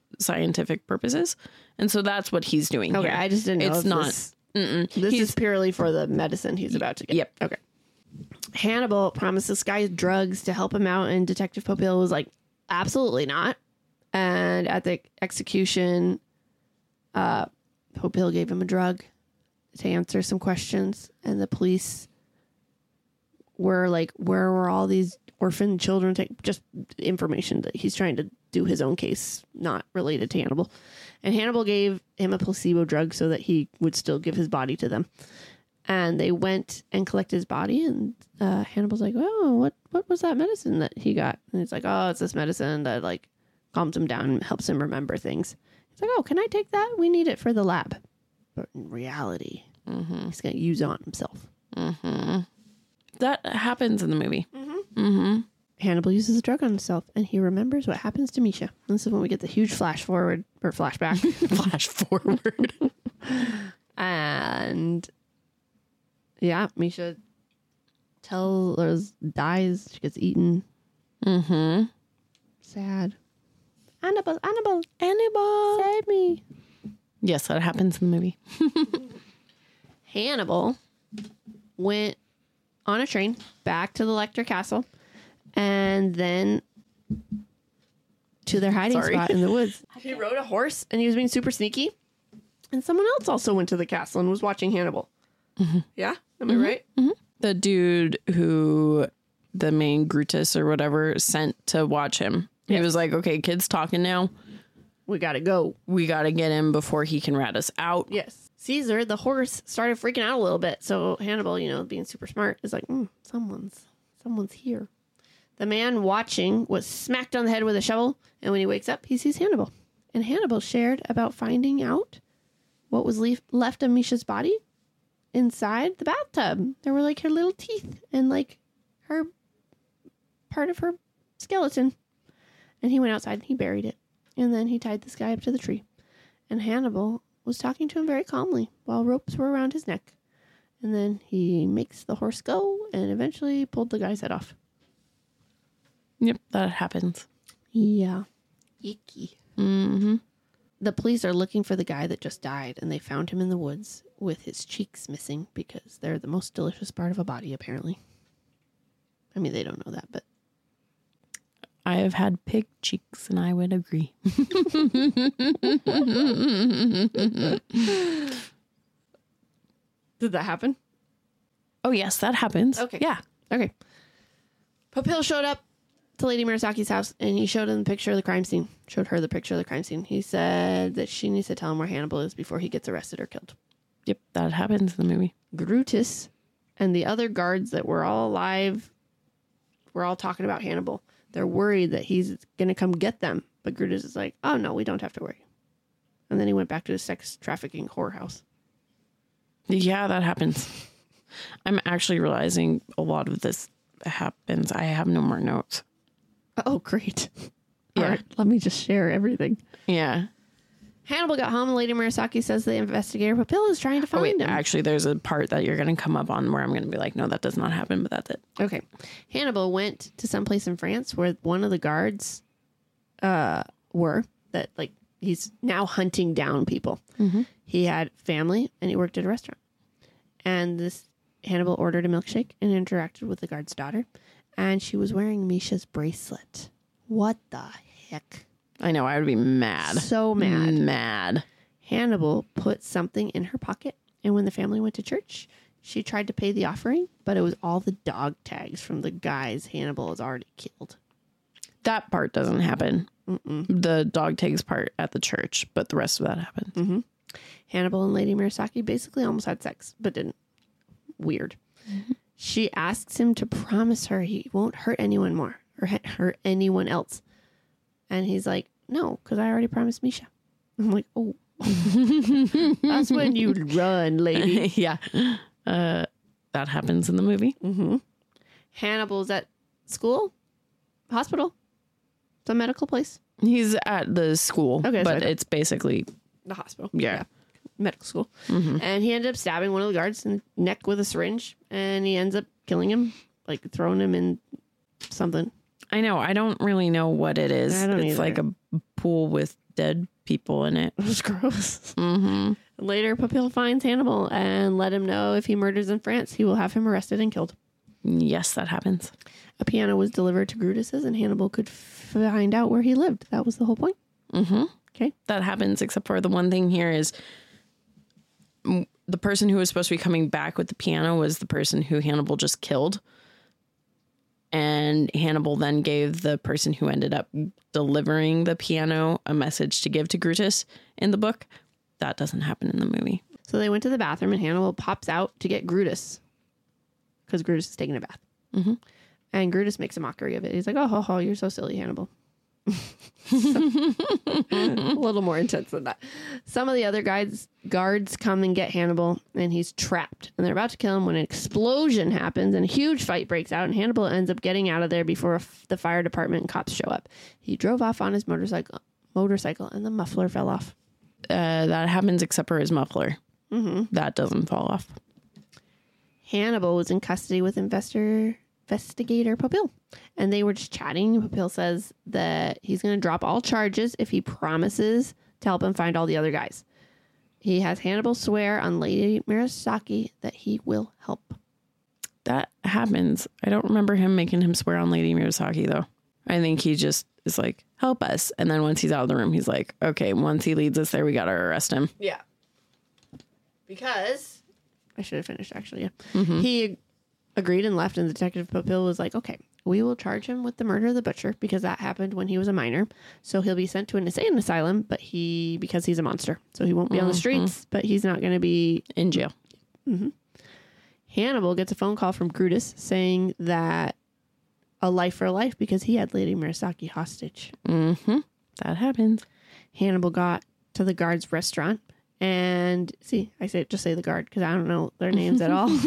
scientific purposes. And so that's what he's doing Okay, here. I just didn't know. It's if not. This, Mm-mm. this He's- is purely for the medicine he's about to get. Yep. Okay. Hannibal promised this guy drugs to help him out, and Detective Popeil was like, absolutely not. And at the execution, uh, Popeil gave him a drug to answer some questions, and the police were like, where were all these orphan children? Take just information that he's trying to do his own case, not related to Hannibal. And Hannibal gave him a placebo drug so that he would still give his body to them. And they went and collected his body, and uh, Hannibal's like, oh, what what was that medicine that he got? And he's like, oh, it's this medicine that like calms him down and helps him remember things. He's like, oh, can I take that? We need it for the lab. But in reality, Mm-hmm. he's going to use it on himself. Mm-hmm. That happens in the movie. Mm-hmm. Mm-hmm. Hannibal uses a drug on himself, and he remembers what happens to Misha. This is when we get the huge flash forward or flashback. Flash forward. And yeah, Misha tells, dies. She gets eaten. Mm-hmm. Sad. Hannibal, Hannibal, Hannibal. save me. Yes, that happens in the movie. Hannibal went on a train back to the Lecter Castle, and then to their hiding Sorry. spot in the woods. He rode a horse, and he was being super sneaky. And someone else also went to the castle and was watching Hannibal. Mm-hmm. Yeah? Am I right? The dude who the main Brutus or whatever sent to watch him. He Yes. was like, okay, kid's talking now. We gotta go. We got to get him before he can rat us out. Yes. Caesar, the horse, started freaking out a little bit. So Hannibal, you know, being super smart, is like, mm, someone's, someone's here. The man watching was smacked on the head with a shovel, and when he wakes up, he sees Hannibal. And Hannibal shared about finding out what was leaf- left of Misha's body inside the bathtub. There were like her little teeth and like her part of her skeleton. And he went outside and he buried it. And then he tied this guy up to the tree. And Hannibal was talking to him very calmly while ropes were around his neck. And then he makes the horse go and eventually pulled the guy's head off. Yep, that happens. Yeah. Icky. Mm-hmm. The police are looking for the guy that just died, and they found him in the woods with his cheeks missing because they're the most delicious part of a body, apparently. I mean, they don't know that, but I have had pig cheeks, and I would agree. did that happen? Oh, yes, that happens. Okay. Yeah. Okay. Popeil showed up to Lady Murasaki's house, and he showed him the picture of the crime scene. Showed her the picture of the crime scene. He said that she needs to tell him where Hannibal is before he gets arrested or killed. Yep, that happens in the movie. Brutus and the other guards that were all alive were all talking about Hannibal. They're worried that he's going to come get them. But Brutus is like, oh, no, we don't have to worry. And then he went back to his sex trafficking whorehouse. Yeah, that happens. I'm actually realizing a lot of this happens. I have no more notes. Oh, great. Yeah. All right, let me just share everything. Yeah. Hannibal got home, and Lady Murasaki says the investigator Popeil is trying to Oh, find wait, him. actually, there's a part that you're going to come up on where I'm going to be like, no, that does not happen, but that's it. Okay. Hannibal went to some place in France where one of the guards uh, were that, like, he's now hunting down people. Mm-hmm. He had family and he worked at a restaurant. And this Hannibal ordered a milkshake and interacted with the guard's daughter. And she was wearing Misha's bracelet. What the heck? I know, I would be mad. So mad. Mad. Hannibal put something in her pocket. And when the family went to church, she tried to pay the offering, but it was all the dog tags from the guys Hannibal has already killed. That part doesn't happen. Mm-mm. The dog tags part at the church, but the rest of that happens. Mm-hmm. Hannibal and Lady Murasaki basically almost had sex, but didn't. Weird. Mm-hmm. She asks him to promise her he won't hurt anyone more or hurt anyone else. And he's like, no, because I already promised Misha. I'm like, oh. That's when you run, lady. Yeah. Uh, that happens in the movie. Mm-hmm. Hannibal's at school, hospital, some medical place. He's at the school, Okay, but sorry. it's basically, The hospital. yeah. Medical school. Mm-hmm. And he ended up stabbing one of the guards in the neck with a syringe. And he ends up killing him, like throwing him in something. I know. I don't really know what it is. I don't It's either. like a pool with dead people in it. It was gross. Mm-hmm. Later, Papil finds Hannibal and let him know if he murders in France, he will have him arrested and killed. Yes, that happens. A piano was delivered to Brutus's, and Hannibal could find out where he lived. That was the whole point. Mm-hmm. Okay. That happens, except for the one thing here is m- the person who was supposed to be coming back with the piano was the person who Hannibal just killed. And Hannibal then gave the person who ended up delivering the piano a message to give to Brutus in the book. That doesn't happen in the movie. So they went to the bathroom, and Hannibal pops out to get Brutus because Brutus is taking a bath. Mm-hmm. And Brutus makes a mockery of it. He's like, oh, ho, ho, you're so silly, Hannibal. A little more intense than that. Some of the other guys, guards come and get Hannibal, and he's trapped. And they're about to kill him when an explosion happens, and a huge fight breaks out, and Hannibal ends up getting out of there before f- the fire department and cops show up. He drove off on his motorcycle, motorcycle, and the muffler fell off. Uh, that happens except for his muffler. Mm-hmm. That doesn't fall off. Hannibal was in custody with investor investigator Papil, and they were just chatting. Papil says that he's going to drop all charges if he promises to help him find all the other guys. He has Hannibal swear on Lady Murasaki that he will help. That happens. I don't remember him making him swear on Lady Murasaki, though. I think he just is like, help us. And then once he's out of the room, he's like, okay, once he leads us there, we got to arrest him. Yeah. Because I should have finished, actually. Yeah. Mm-hmm. He agreed and left, and Detective Papil was like, okay, we will charge him with the murder of the butcher because that happened when he was a minor. So he'll be sent to an insane asylum, but he, because he's a monster. So he won't be mm-hmm. on the streets, but he's not going to be in jail. Mm-hmm. Hannibal gets a phone call from Brutus saying that a life for a life because he had Lady Murasaki hostage. Mm-hmm. That happens. Hannibal got to the guard's restaurant. And see, I say just say the guard because I don't know their names at all.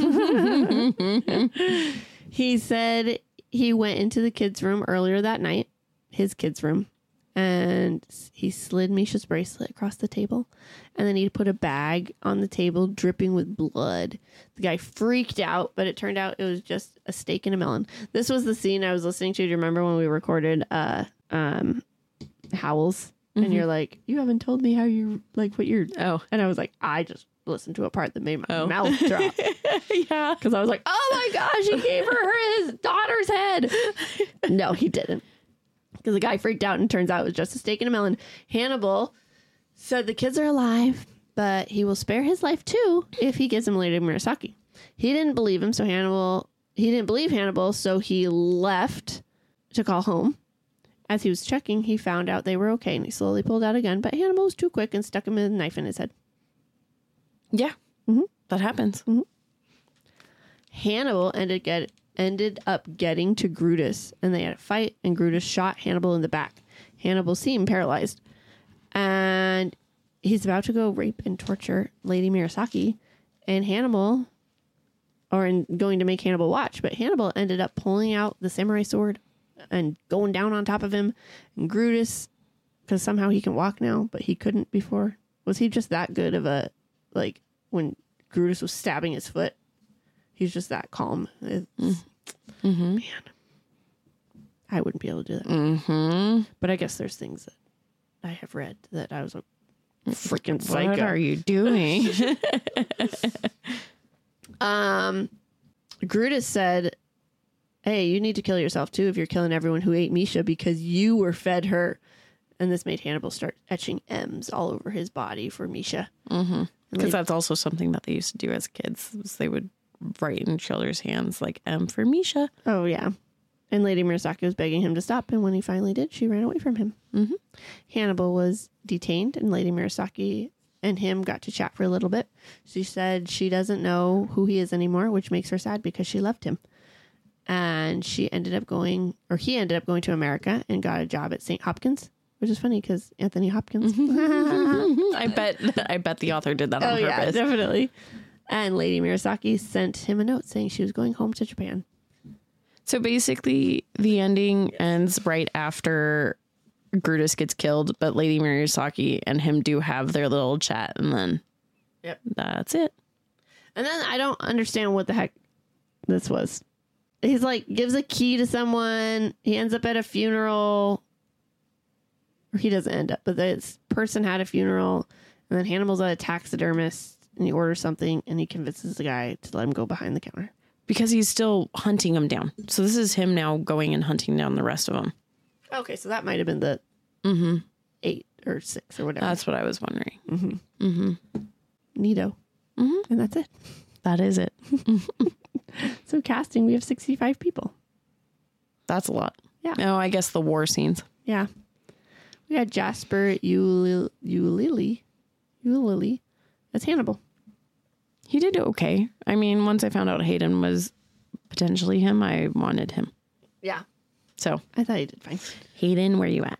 He said he went into the kids' room earlier that night, his kids' room, and he slid Misha's bracelet across the table. And then he put a bag on the table dripping with blood. The guy freaked out, but it turned out it was just a steak and a melon. This was the scene I was listening to. Do you remember when we recorded uh, um, Howls? And mm-hmm. you're like, you haven't told me how you like what you're. Oh. And I was like, I just listened to a part that made my oh. mouth drop. Yeah. Because I was like, oh my gosh, he gave her his daughter's head. No, he didn't. Because the guy freaked out and turns out it was just a steak and a melon. Hannibal said the kids are alive, but he will spare his life too if he gives him Lady Murasaki. He didn't believe him, so Hannibal, he didn't believe Hannibal, so he left to call home. As he was checking, he found out they were okay, and he slowly pulled out a gun, but Hannibal was too quick and stuck him a knife in his head. Yeah, mm-hmm. that happens. Mm-hmm. Hannibal ended, get, ended up getting to Brutus, and they had a fight, and Brutus shot Hannibal in the back. Hannibal seemed paralyzed, and he's about to go rape and torture Lady Murasaki, and Hannibal, or in going to make Hannibal watch, but Hannibal ended up pulling out the samurai sword and going down on top of him. And Brutus, because somehow he can walk now, but he couldn't before. Was he just that good of a, like, when Brutus was stabbing his foot, he's just that calm. It's, mm-hmm. Man, I wouldn't be able to do that. Mm-hmm. But I guess there's things that I have read that I was a freaking psycho. What are you doing? um, Brutus said, hey, you need to kill yourself too if you're killing everyone who ate Misha because you were fed her. And this made Hannibal start etching M's all over his body for Misha. Because mm-hmm. that's also something that they used to do as kids. Was they would write in children's hands like M for Misha. Oh, yeah. And Lady Murasaki was begging him to stop. And when he finally did, she ran away from him. Mm-hmm. Hannibal was detained, and Lady Murasaki and him got to chat for a little bit. She said she doesn't know who he is anymore, which makes her sad because she left him. And she ended up going, or he ended up going to America and got a job at Saint Hopkins, which is funny because Anthony Hopkins. I bet I bet the author did that on oh, purpose. Yeah, definitely. And Lady Murasaki sent him a note saying she was going home to Japan. So basically, the ending ends right after Brutus gets killed, but Lady Murasaki and him do have their little chat, and then yep, that's it. And then I don't understand what the heck this was. He's like, gives a key to someone. He ends up at a funeral. Or he doesn't end up, but it's person had a funeral, and then Hannibal's at a taxidermist, and he orders something, and he convinces the guy to let him go behind the counter. Because he's still hunting them down. So this is him now going and hunting down the rest of them. Okay, so that might have been the Mm-hmm. eight or six or whatever. That's what I was wondering. Mm-hmm. Mm-hmm. Neato. Mm-hmm. And that's it. That is it. So casting, we have sixty-five people. That's a lot. Yeah. Oh, I guess the war scenes. Yeah. We got Jasper Ulili. Ulili. Ulili. That's Hannibal. He did okay. I mean, once I found out Hayden was potentially him, I wanted him. Yeah. So, I thought he did fine. Hayden, where you at?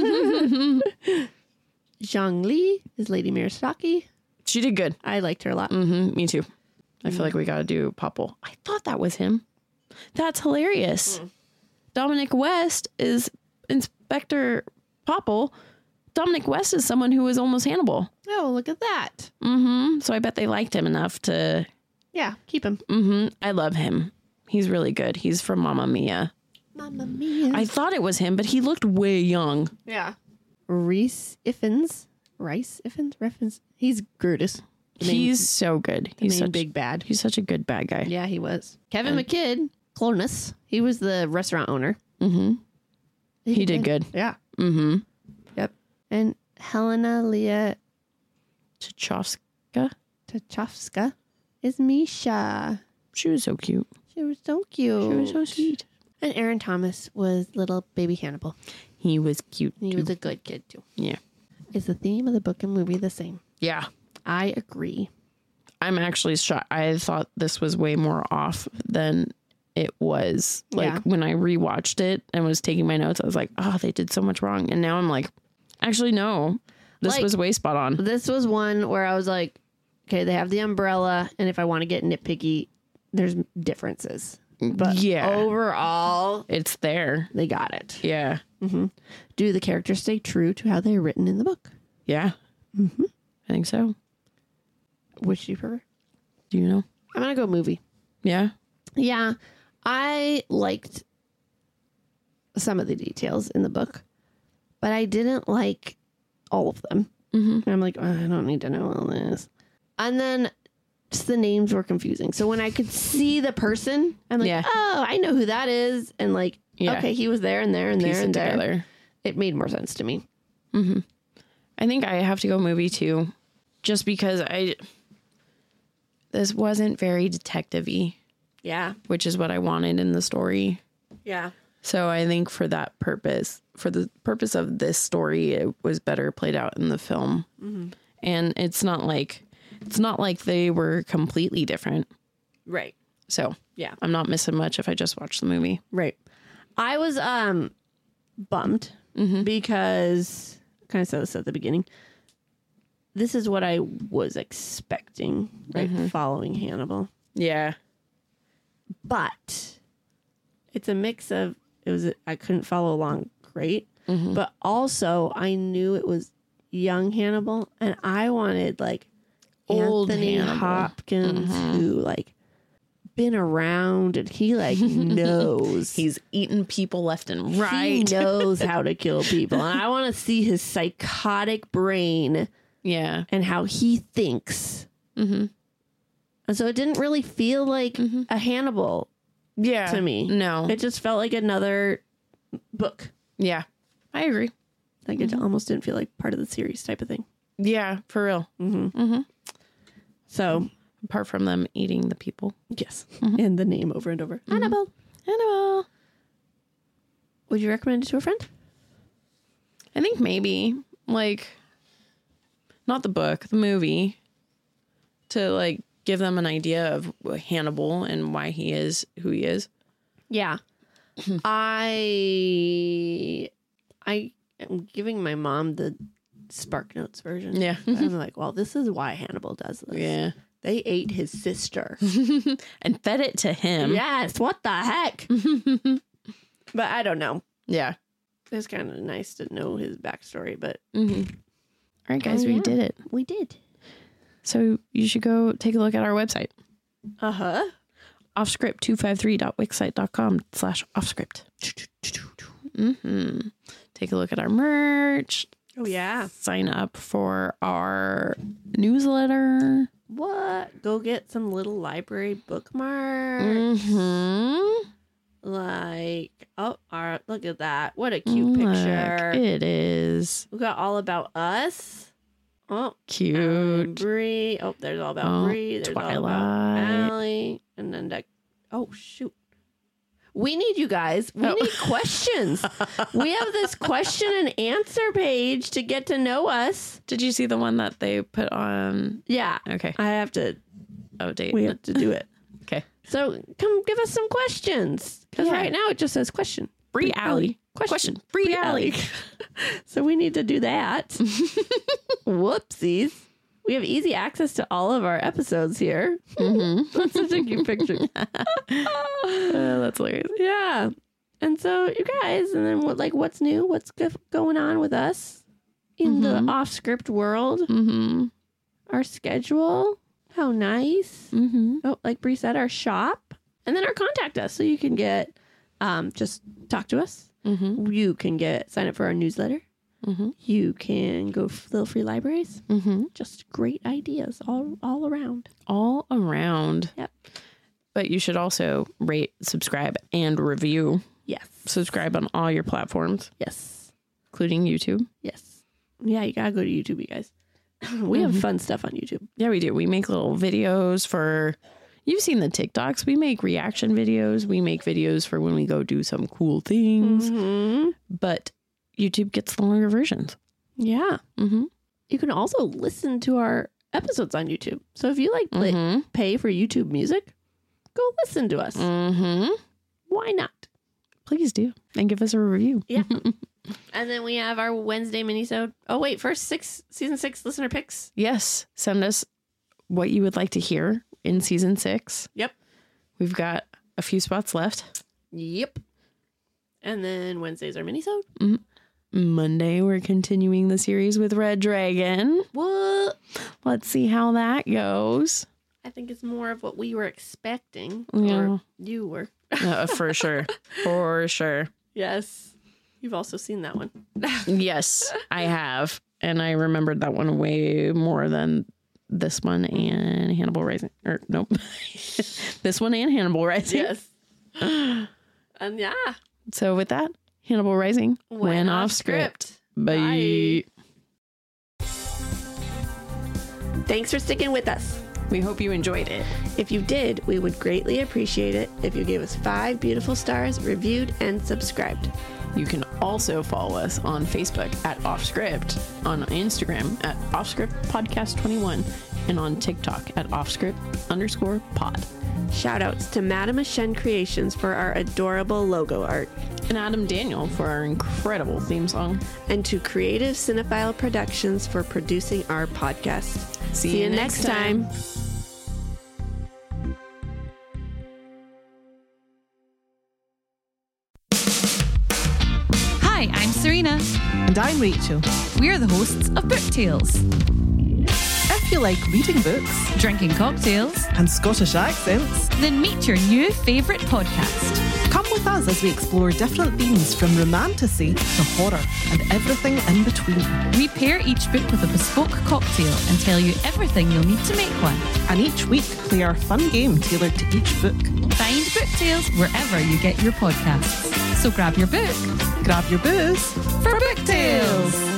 Zhang Li is Lady Mirasaki. She did good. I liked her a lot. Mm-hmm. Me too. I feel like we got to do Popple. I thought that was him. That's hilarious. Mm. Dominic West is Inspector Popple. Dominic West is someone who was almost Hannibal. Oh, look at that. Mm-hmm. So I bet they liked him enough to... Yeah, keep him. Mm-hmm. I love him. He's really good. He's from Mamma Mia. Mamma Mia. I thought it was him, but he looked way young. Yeah. Reese Iffens. Rice Iffens? Refens? He's Gertis. The main- He's so good. the He's main such big bad. He's such a good bad guy. Yeah, he was. Kevin And- McKidd, Clonus. He was the restaurant owner. Mm-hmm. He did good. Yeah. Mm-hmm. Yep. And Helena Leah Tchaikovsky. Tchaikovska is Misha. She was so cute. She was so cute. She was so sweet. And Aaron Thomas was little baby Hannibal. He was cute. He too. was a good kid, too. Yeah. Is the theme of the book and movie the same? Yeah. I agree. I'm actually shocked. I thought this was way more off than it was. Like Yeah. when I rewatched it and was taking my notes, I was like, oh, they did so much wrong. And now I'm like, actually, no, this Like- was way spot on. This was one where I was like, okay, they have the umbrella, and if I want to get nitpicky, there's differences. But yeah, overall, it's there. they got it. Yeah. hmm Do the characters stay true to how they're written in the book? Yeah. Mm-hmm. I think so. Which do you prefer? Do you know? I'm going to go movie. Yeah. Yeah, I liked some of the details in the book, but I didn't like all of them. Mm-hmm. I'm like, oh, I don't need to know all this. And then just the names were confusing. So when I could see the person, I'm like, Yeah. oh, I know who that is. And like, Yeah. okay, he was there and there and Piece there it and there. together. It made more sense to me. Mm-hmm. I think I have to go movie too, just because I this wasn't very detective-y, Yeah. which is what I wanted in the story. Yeah. So I think for that purpose, for the purpose of this story, it was better played out in the film. Mm-hmm. And it's not like it's not like they were completely different. Right. So Yeah. I'm not missing much if I just watch the movie. Right. I was um bummed Mm-hmm. because I kind of said this at the beginning. This is what I was expecting, right? Mm-hmm. Following Hannibal. Yeah. But it's a mix of it was I couldn't follow along great, Mm-hmm. but also I knew it was young Hannibal, and I wanted like Old Anthony Hannibal. Hopkins Mhm. who like been around and he like knows He's eating people left and he right. knows how to kill people, and I want to see his psychotic brain Yeah. and how he thinks. Mm-hmm. And so it didn't really feel like Mhm. a Hannibal Yeah. to me. No. It just felt like another book. yeah. I agree. Like it almost didn't feel like part of the series type of thing. Yeah, for real. Mm-hmm. Mm-hmm. So Apart from them eating the people. yes, Mhm. and the name over and over. Hannibal. Animal. Would you recommend it to a friend? I think maybe like not the book, the movie, to like give them an idea of Hannibal and why he is who he is. Yeah. I I am giving my mom the Spark Notes version. Yeah. I'm like, well, this is why Hannibal does this. Yeah. They ate his sister. And fed it to him. Yes, what the heck? But I don't know. Yeah. It's kind of nice to know his backstory, but Mm-hmm. All right, guys, Oh, we yeah. did it. we did. So you should go take a look at our website. Uh-huh. offscript two five three dot wixsite dot com slash offscript. Mm-hmm. Take a look at our merch. Oh, yeah. Sign up for our newsletter. What? Go get some little library bookmarks. Mm-hmm. Like, oh, our, look at that. What a cute Look, picture. it is. We got all about us. Oh, Cute. and Bree. Oh, there's all about Oh, Bree. There's all about Twilight. Allie. And then, that, oh, shoot. We need you guys. We Oh. need questions. We have this question and answer page to get to know us. Did you see the one that they put on? Yeah. Okay. I have to, Update. we have to do it. Okay. So come give us some questions. Because Yeah. right now it just says question. Bree Alley. Question. Question. Bree Alley. So we need to do that. Whoopsies. We have easy access to all of our episodes here. Mm-hmm. That's such a cute picture. Uh, that's hilarious. Yeah. And so you guys, and then what, like, what's new? What's go- going on with us in Mhm. the off-script world? Mm-hmm. Our schedule. How nice. Mm-hmm. Oh, like Bree said, our shop. And then our contact us. So you can get, um, just talk to us. Mm-hmm. You can get, sign up for our newsletter. Mm-hmm. You can go f- little free libraries. Mm-hmm. Just great ideas all all around. All around. Yep. But you should also rate, subscribe, and review. Yes. Subscribe on all your platforms, Yes. including YouTube. Yes. Yeah, you gotta go to YouTube, you guys. We have fun stuff on YouTube. Yeah, we do. We make little videos for, you've seen the TikToks. We make reaction videos. We make videos for when we go do some cool things. Mm-hmm. But YouTube gets the longer versions. Yeah. Mm-hmm. You can also listen to our episodes on YouTube. So if you like play, Mm-hmm. pay for YouTube music, go listen to us. Mm-hmm. Why not? Please do. And give us a review. Yeah. And then we have our Wednesday minisode. Oh wait, first six season six listener picks. Yes. Send us what you would like to hear in season six. Yep. We've got a few spots left. Yep. And then Wednesday's our minisode. Monday, we're continuing the series with Red Dragon. What? Let's see how that goes. I think it's more of what we were expecting. Yeah. Or you were. Uh, for sure. For sure. Yes. You've also seen that one. Yes, I have. And I remembered that one way more than this one and Hannibal Rising. Or nope. This one and Hannibal Rising. Yes. And yeah. So with that, Hannibal Rising Went went off off script. script. Bye. Bye. Thanks for sticking with us. We hope you enjoyed it. If you did, we would greatly appreciate it if you gave us five beautiful stars, reviewed, and subscribed. You can also follow us on Facebook at Offscript, on Instagram at Offscript Podcast twenty-one, and on TikTok at Offscript underscore pod. Shoutouts to Madame Ashen Creations for our adorable logo art, And Adam Daniel for our incredible theme song. and to Creative Cinephile Productions for producing our podcast. See you next time. Hi, I'm Serena. And I'm Rachel. We're the hosts of Book Tales, If you like reading books drinking cocktails, and Scottish accents, then meet your new favourite podcast. come with us as we explore different themes from romantasy to horror and everything in between. We pair each book with a bespoke cocktail and tell you everything you'll need to make one. And each week, play our fun game tailored to each book. Find Book Tales wherever you get your podcasts. So grab your book Grab your booze for Book Tales.